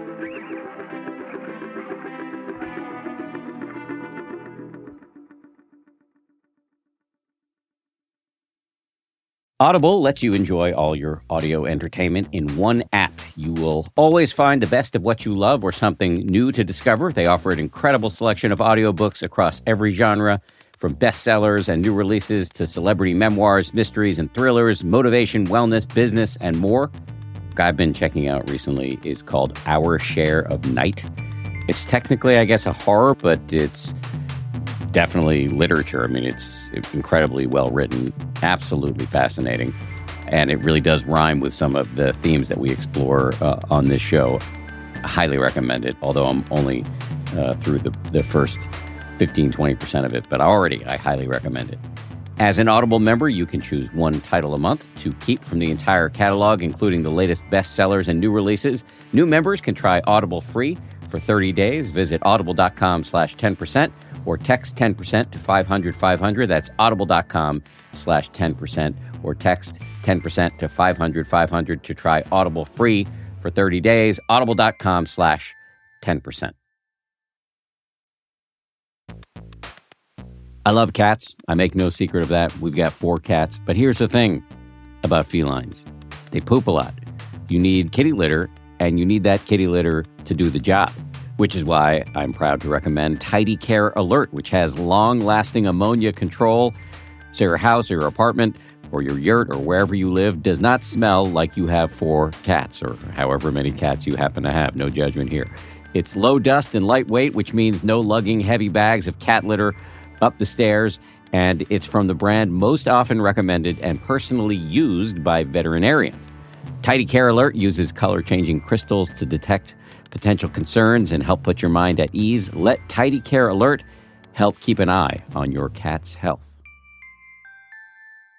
[SPEAKER 1] Audible lets you enjoy all your audio entertainment in one app. You will always find the best of what you love or something new to discover. They offer an incredible selection of audiobooks across every genre, from bestsellers and new releases to celebrity memoirs, mysteries and thrillers, motivation, wellness, business, and more. What I've been checking out recently is called Our Share of Night. It's technically, I guess, a horror, but it's definitely literature. I mean, it's incredibly well written, absolutely fascinating, and it really does rhyme with some of the themes that we explore uh, on this show. I highly recommend it, although I'm only uh, through the, the first fifteen, twenty percent of it, but already I highly recommend it. As an Audible member, you can choose one title a month to keep from the entire catalog, including the latest bestsellers and new releases. New members can try Audible free for thirty days. Visit audible.com slash 10% or text ten percent to five hundred five hundred. That's audible.com slash 10% or text ten percent to five hundred five hundred to try Audible free for thirty days. Audible.com slash 10%. I love cats. I make no secret of that. We've got four cats. But here's the thing about felines. They poop a lot. You need kitty litter, and you need that kitty litter to do the job, which is why I'm proud to recommend Tidy Care Alert, which has long-lasting ammonia control, so your house or your apartment or your yurt or wherever you live does not smell like you have four cats or however many cats you happen to have. No judgment here. It's low dust and lightweight, which means no lugging heavy bags of cat litter up the stairs, and it's from the brand most often recommended and personally used by veterinarians. Tidy Care Alert uses color-changing crystals to detect potential concerns and help put your mind at ease. Let Tidy Care Alert help keep an eye on your cat's health.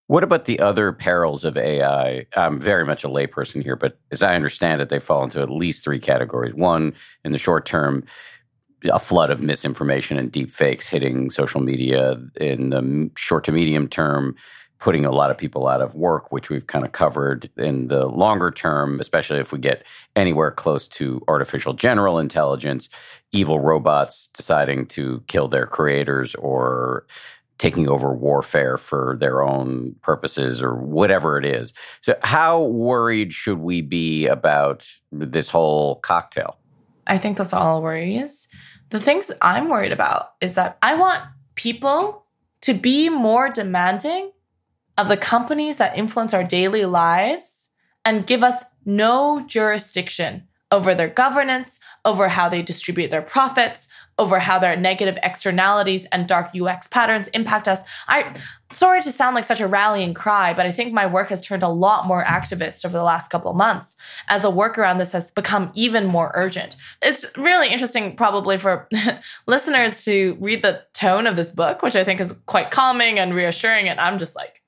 [SPEAKER 1] What about the other perils of A I? I'm very much a layperson here, but as I understand it, they fall into at least three categories. One, in the short term, a flood of misinformation and deep fakes hitting social media. In the short to medium term, putting a lot of people out of work, which we've kind of covered. In the longer term, especially if we get anywhere close to artificial general intelligence, evil robots deciding to kill their creators or taking over warfare for their own purposes or whatever it is. So how worried should we be about this whole cocktail?
[SPEAKER 2] I think those are all worries. The things I'm worried about is that I want people to be more demanding of the companies that influence our daily lives and give us no jurisdiction over their governance, over how they distribute their profits, over how their negative externalities and dark U X patterns impact us. I sorry to sound like such a rallying cry, but I think my work has turned a lot more activist over the last couple of months as a work around this has become even more urgent. It's really interesting probably for listeners to read the tone of this book, which I think is quite calming and reassuring. And I'm just like,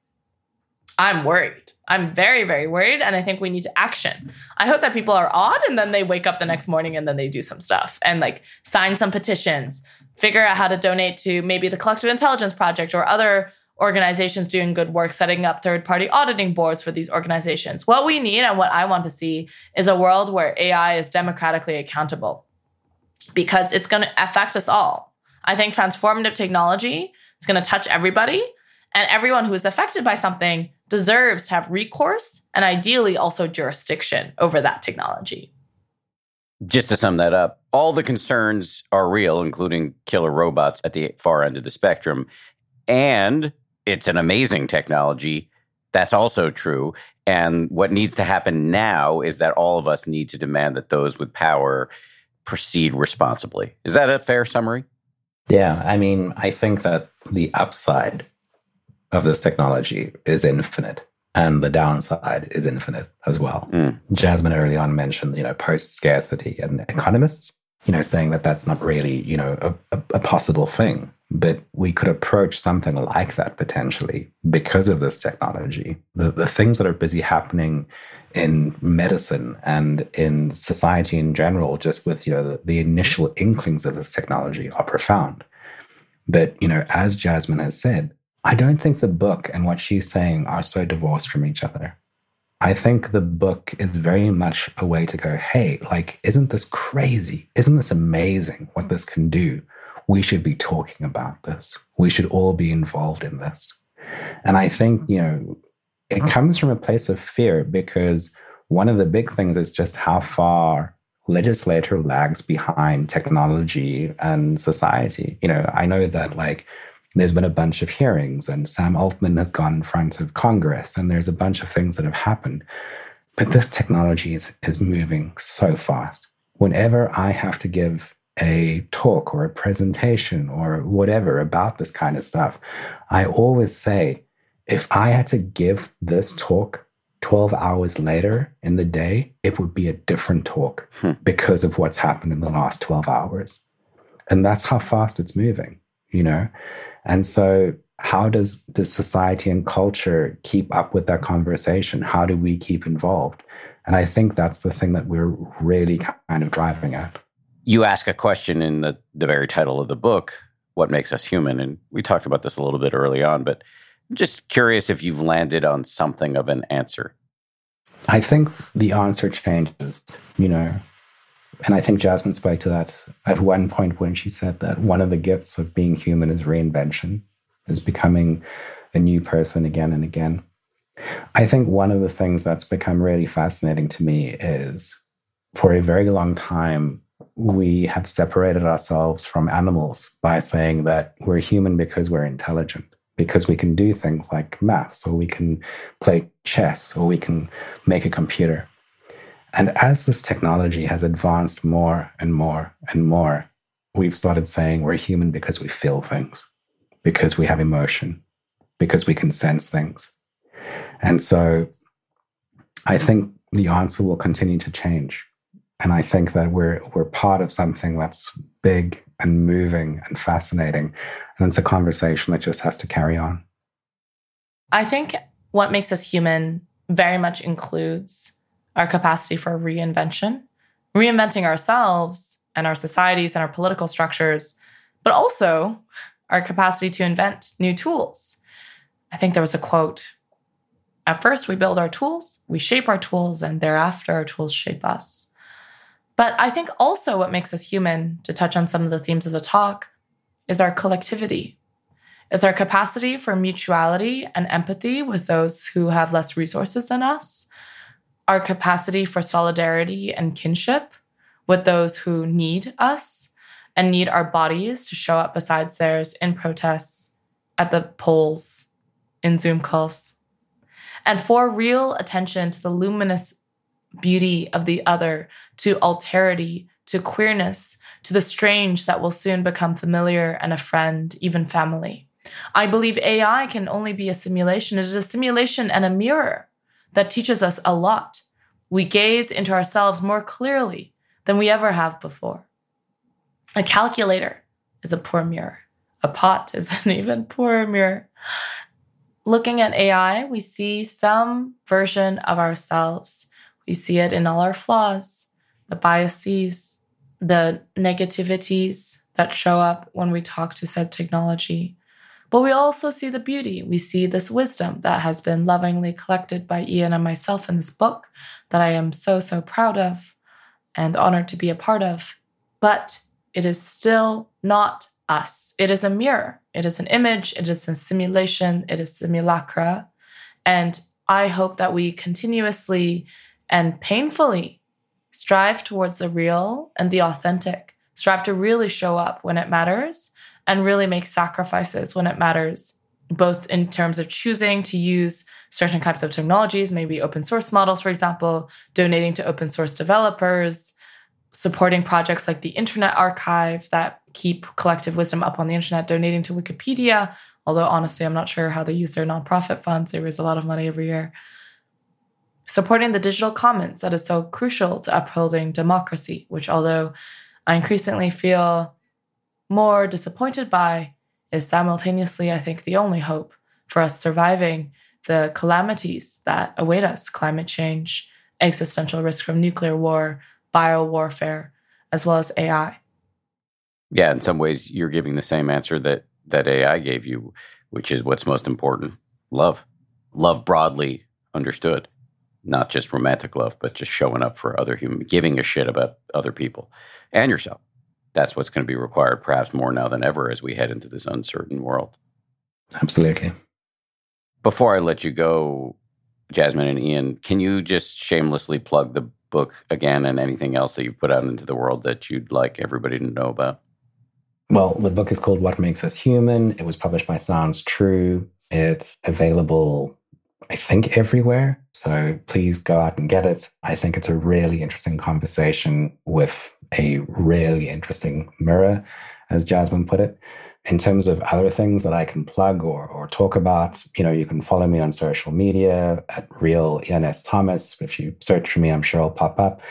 [SPEAKER 2] I'm worried. I'm very, very worried. And I think we need to action. I hope that people are odd and then they wake up the next morning and then they do some stuff and like sign some petitions, figure out how to donate to maybe the Collective Intelligence Project or other organizations doing good work, setting up third-party auditing boards for these organizations. What we need and what I want to see is a world where A I is democratically accountable because it's going to affect us all. I think transformative technology is going to touch everybody, and everyone who is affected by something deserves to have recourse and ideally also jurisdiction over that technology.
[SPEAKER 1] Just to sum that up, all the concerns are real, including killer robots at the far end of the spectrum. And it's an amazing technology. That's also true. And what needs to happen now is that all of us need to demand that those with power proceed responsibly. Is that a fair summary?
[SPEAKER 3] Yeah, I mean, I think that the upside of this technology is infinite, and the downside is infinite as well. Mm. Jasmine early on mentioned, you know, post-scarcity, and economists, you know, saying that that's not really, you know, a, a, a possible thing. But we could approach something like that potentially because of this technology. The, the things that are busy happening in medicine and in society in general, just with, you know, the, the initial inklings of this technology are profound. But, you know, as Jasmine has said, I don't think the book and what she's saying are so divorced from each other. I think the book is very much a way to go, hey, like, isn't this crazy? Isn't this amazing what this can do? We should be talking about this. We should all be involved in this. And I think, you know, it comes from a place of fear because one of the big things is just how far legislature lags behind technology and society. You know, I know that like, there's been a bunch of hearings and Sam Altman has gone in front of Congress and there's a bunch of things that have happened. But this technology is, is moving so fast. Whenever I have to give a talk or a presentation or whatever about this kind of stuff, I always say, if I had to give this talk twelve hours later in the day, it would be a different talk hmm. because of what's happened in the last twelve hours. And that's how fast it's moving, you know? And so how does, does society and culture keep up with that conversation? How do we keep involved? And I think that's the thing that we're really kind of driving at.
[SPEAKER 1] You ask a question in the, the very title of the book, What Makes Us Human? And we talked about this a little bit early on, but I'm just curious if you've landed on something of an answer.
[SPEAKER 3] I think the answer changes, you know. And I think Jasmine spoke to that at one point when she said that one of the gifts of being human is reinvention, is becoming a new person again and again. I think one of the things that's become really fascinating to me is for a very long time, we have separated ourselves from animals by saying that we're human because we're intelligent, because we can do things like maths, or we can play chess, or we can make a computer. And as this technology has advanced more and more and more, we've started saying we're human because we feel things, because we have emotion, because we can sense things. And so I think the answer will continue to change. And I think that we're we're part of something that's big and moving and fascinating. And it's a conversation that just has to carry on.
[SPEAKER 2] I think what makes us human very much includes our capacity for reinvention, reinventing ourselves and our societies and our political structures, but also our capacity to invent new tools. I think there was a quote, at first we build our tools, we shape our tools, and thereafter our tools shape us. But I think also what makes us human, to touch on some of the themes of the talk, is our collectivity, is our capacity for mutuality and empathy with those who have less resources than us, our capacity for solidarity and kinship with those who need us and need our bodies to show up besides theirs in protests, at the polls, in Zoom calls, and for real attention to the luminous beauty of the other, to alterity, to queerness, to the strange that will soon become familiar and a friend, even family. I believe A I can only be a simulation. It is a simulation and a mirror that teaches us a lot. We gaze into ourselves more clearly than we ever have before. A calculator is a poor mirror. A pot is an even poorer mirror. Looking at A I, we see some version of ourselves. We see it in all our flaws, the biases, the negativities that show up when we talk to said technology. But we also see the beauty. We see this wisdom that has been lovingly collected by Ian and myself in this book that I am so, so proud of and honored to be a part of. But it is still not us. It is a mirror. It is an image. It is a simulation. It is simulacra. And I hope that we continuously and painfully strive towards the real and the authentic, strive to really show up when it matters and really make sacrifices when it matters, both in terms of choosing to use certain types of technologies, maybe open source models, for example, donating to open source developers, supporting projects like the Internet Archive that keep collective wisdom up on the internet, donating to Wikipedia, although honestly, I'm not sure how they use their nonprofit funds. They raise a lot of money every year. Supporting the digital commons that is so crucial to upholding democracy, which although I increasingly feel more disappointed by, is simultaneously, I think, the only hope for us surviving the calamities that await us: climate change, existential risk from nuclear war, biowarfare, as well as A I.
[SPEAKER 1] Yeah, in some ways, you're giving the same answer that, that A I gave you, which is what's most important: love. Love broadly understood. Not just romantic love, but just showing up for other human, giving a shit about other people and yourself. That's what's going to be required perhaps more now than ever as we head into this uncertain world.
[SPEAKER 3] Absolutely.
[SPEAKER 1] Before I let you go, Jasmine and Ian, can you just shamelessly plug the book again and anything else that you've put out into the world that you'd like everybody to know about?
[SPEAKER 3] Well, the book is called What Makes Us Human. It was published by Sounds True. It's available, I think, everywhere. So please go out and get it. I think it's a really interesting conversation with a really interesting mirror, as Jasmine put it. In terms of other things that I can plug or, or talk about, you know, you can follow me on social media at Real Ian S. Thomas. If you search for me, I'm sure I'll pop up.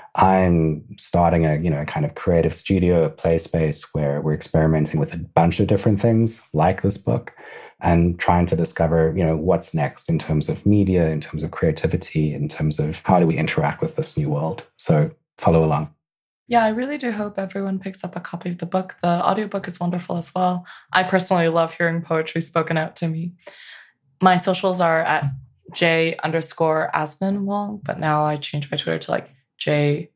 [SPEAKER 3] I'm starting a, you know, kind of creative studio, a play space where we're experimenting with a bunch of different things like this book and trying to discover, you know, what's next in terms of media, in terms of creativity, in terms of how do we interact with this new world. So follow along.
[SPEAKER 2] Yeah, I really do hope everyone picks up a copy of the book. The audiobook is wonderful as well. I personally love hearing poetry spoken out to me. My socials are at J underscore Asmin Wong, but now I changed my Twitter to like J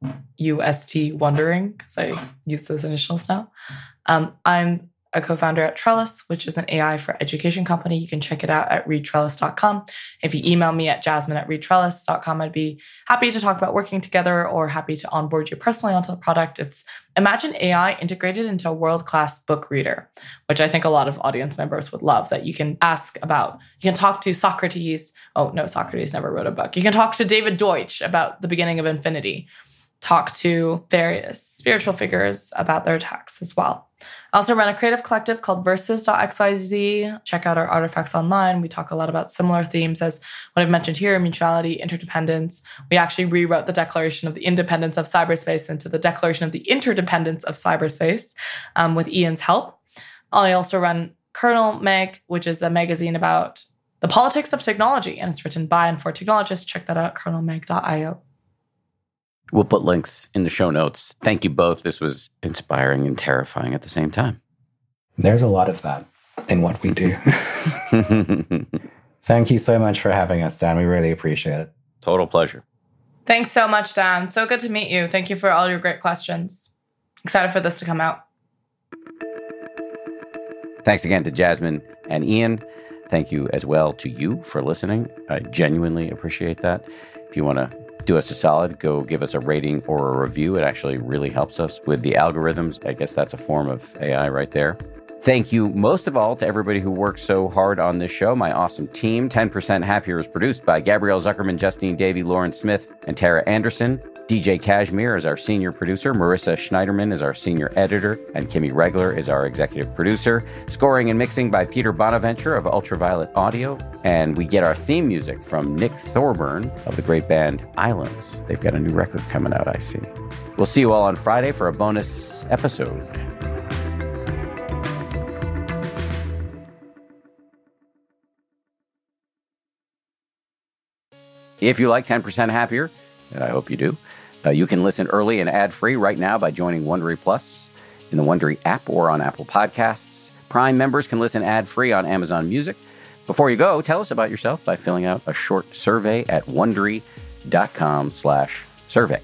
[SPEAKER 2] U S T Wondering because I use those initials now. Um, I'm a co-founder at Trellis, which is an A I for education company. You can check it out at read trellis dot com. If you email me at jasmine at read trellis dot com, I'd be happy to talk about working together or happy to onboard you personally onto the product. It's imagine A I integrated into a world-class book reader, which I think a lot of audience members would love, that you can ask about. You can talk to Socrates. Oh, no, Socrates never wrote a book. You can talk to David Deutsch about the beginning of infinity. Talk to various spiritual figures about their texts as well. I also run a creative collective called verses dot x y z. Check out our artifacts online. We talk a lot about similar themes as what I've mentioned here: mutuality, interdependence. We actually rewrote the Declaration of the Independence of Cyberspace into the Declaration of the Interdependence of Cyberspace um, with Ian's help. I also run Kernel Mag, which is a magazine about The Politics of Technology, and it's written by and for technologists. Check that out at kernel mag dot io.
[SPEAKER 1] We'll put links in the show notes. Thank you both. This was inspiring and terrifying at the same time.
[SPEAKER 3] There's a lot of that in what we do. Thank you so much for having us, Dan. We really appreciate it.
[SPEAKER 1] Total pleasure.
[SPEAKER 2] Thanks so much, Dan. So good to meet you. Thank you for all your great questions. Excited for this to come out.
[SPEAKER 1] Thanks again to Jasmine and Ian. Thank you as well to you for listening. I genuinely appreciate that. If you want to do us a solid, go give us a rating or a review. It actually really helps us with the algorithms. I guess that's a form of A I right there. Thank you most of all to everybody who worked so hard on this show, my awesome team. ten percent Happier is produced by Gabrielle Zuckerman, Justine Davey, Lauren Smith, and Tara Anderson. D J Kashmir is our senior producer. Marissa Schneiderman is our senior editor. And Kimmy Regler is our executive producer. Scoring and mixing by Peter Bonaventure of Ultraviolet Audio. And we get our theme music from Nick Thorburn of the great band Islands. They've got a new record coming out, I see. We'll see you all on Friday for a bonus episode. If you like ten percent Happier, and I hope you do, uh, you can listen early and ad-free right now by joining Wondery Plus in the Wondery app or on Apple Podcasts. Prime members can listen ad-free on Amazon Music. Before you go, tell us about yourself by filling out a short survey at Wondery.com slash survey.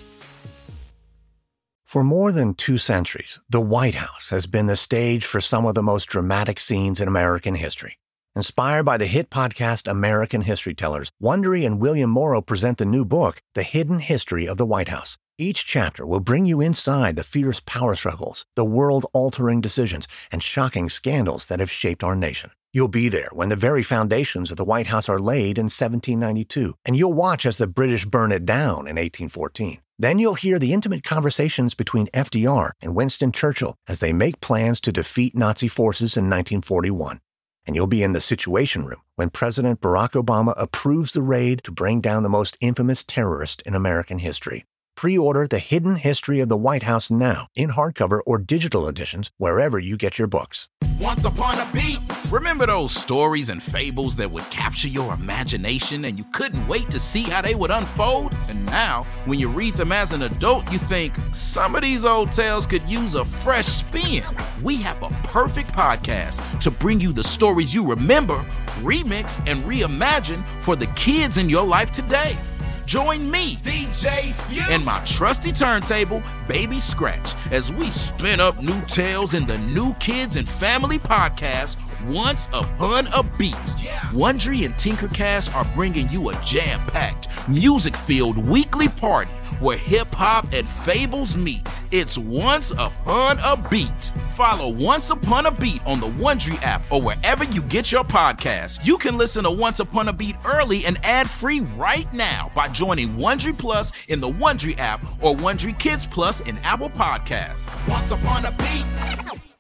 [SPEAKER 5] For more than two centuries, the White House has been the stage for some of the most dramatic scenes in American history. Inspired by the hit podcast American History Tellers, Wondery and William Morrow present the new book, The Hidden History of the White House. Each chapter will bring you inside the fierce power struggles, the world-altering decisions, and shocking scandals that have shaped our nation. You'll be there when the very foundations of the White House are laid in seventeen ninety-two, and you'll watch as the British burn it down in eighteen fourteen. Then you'll hear the intimate conversations between F D R and Winston Churchill as they make plans to defeat Nazi forces in nineteen forty-one. And you'll be in the Situation Room when President Barack Obama approves the raid to bring down the most infamous terrorist in American history. Pre-order The Hidden History of the White House now in hardcover or digital editions wherever you get your books.
[SPEAKER 6] Once upon a beat. Remember those stories and fables that would capture your imagination and you couldn't wait to see how they would unfold? And now, when you read them as an adult, you think, some of these old tales could use a fresh spin. We have a perfect podcast to bring you the stories you remember, remix, and reimagine for the kids in your life today. Join me, D J Few, and my trusty turntable, Baby Scratch, as we spin up new tales in the New Kids and Family podcast, Once Upon a Beat. Yeah. Wondery and Tinkercast are bringing you a jam-packed, music-filled weekly party where hip-hop and fables meet. It's Once Upon a Beat. Follow Once Upon a Beat on the Wondery app or wherever you get your podcasts. You can listen to Once Upon a Beat early and ad-free right now by joining Wondery Plus in the Wondery app or Wondery Kids Plus in Apple Podcasts. Once Upon a Beat.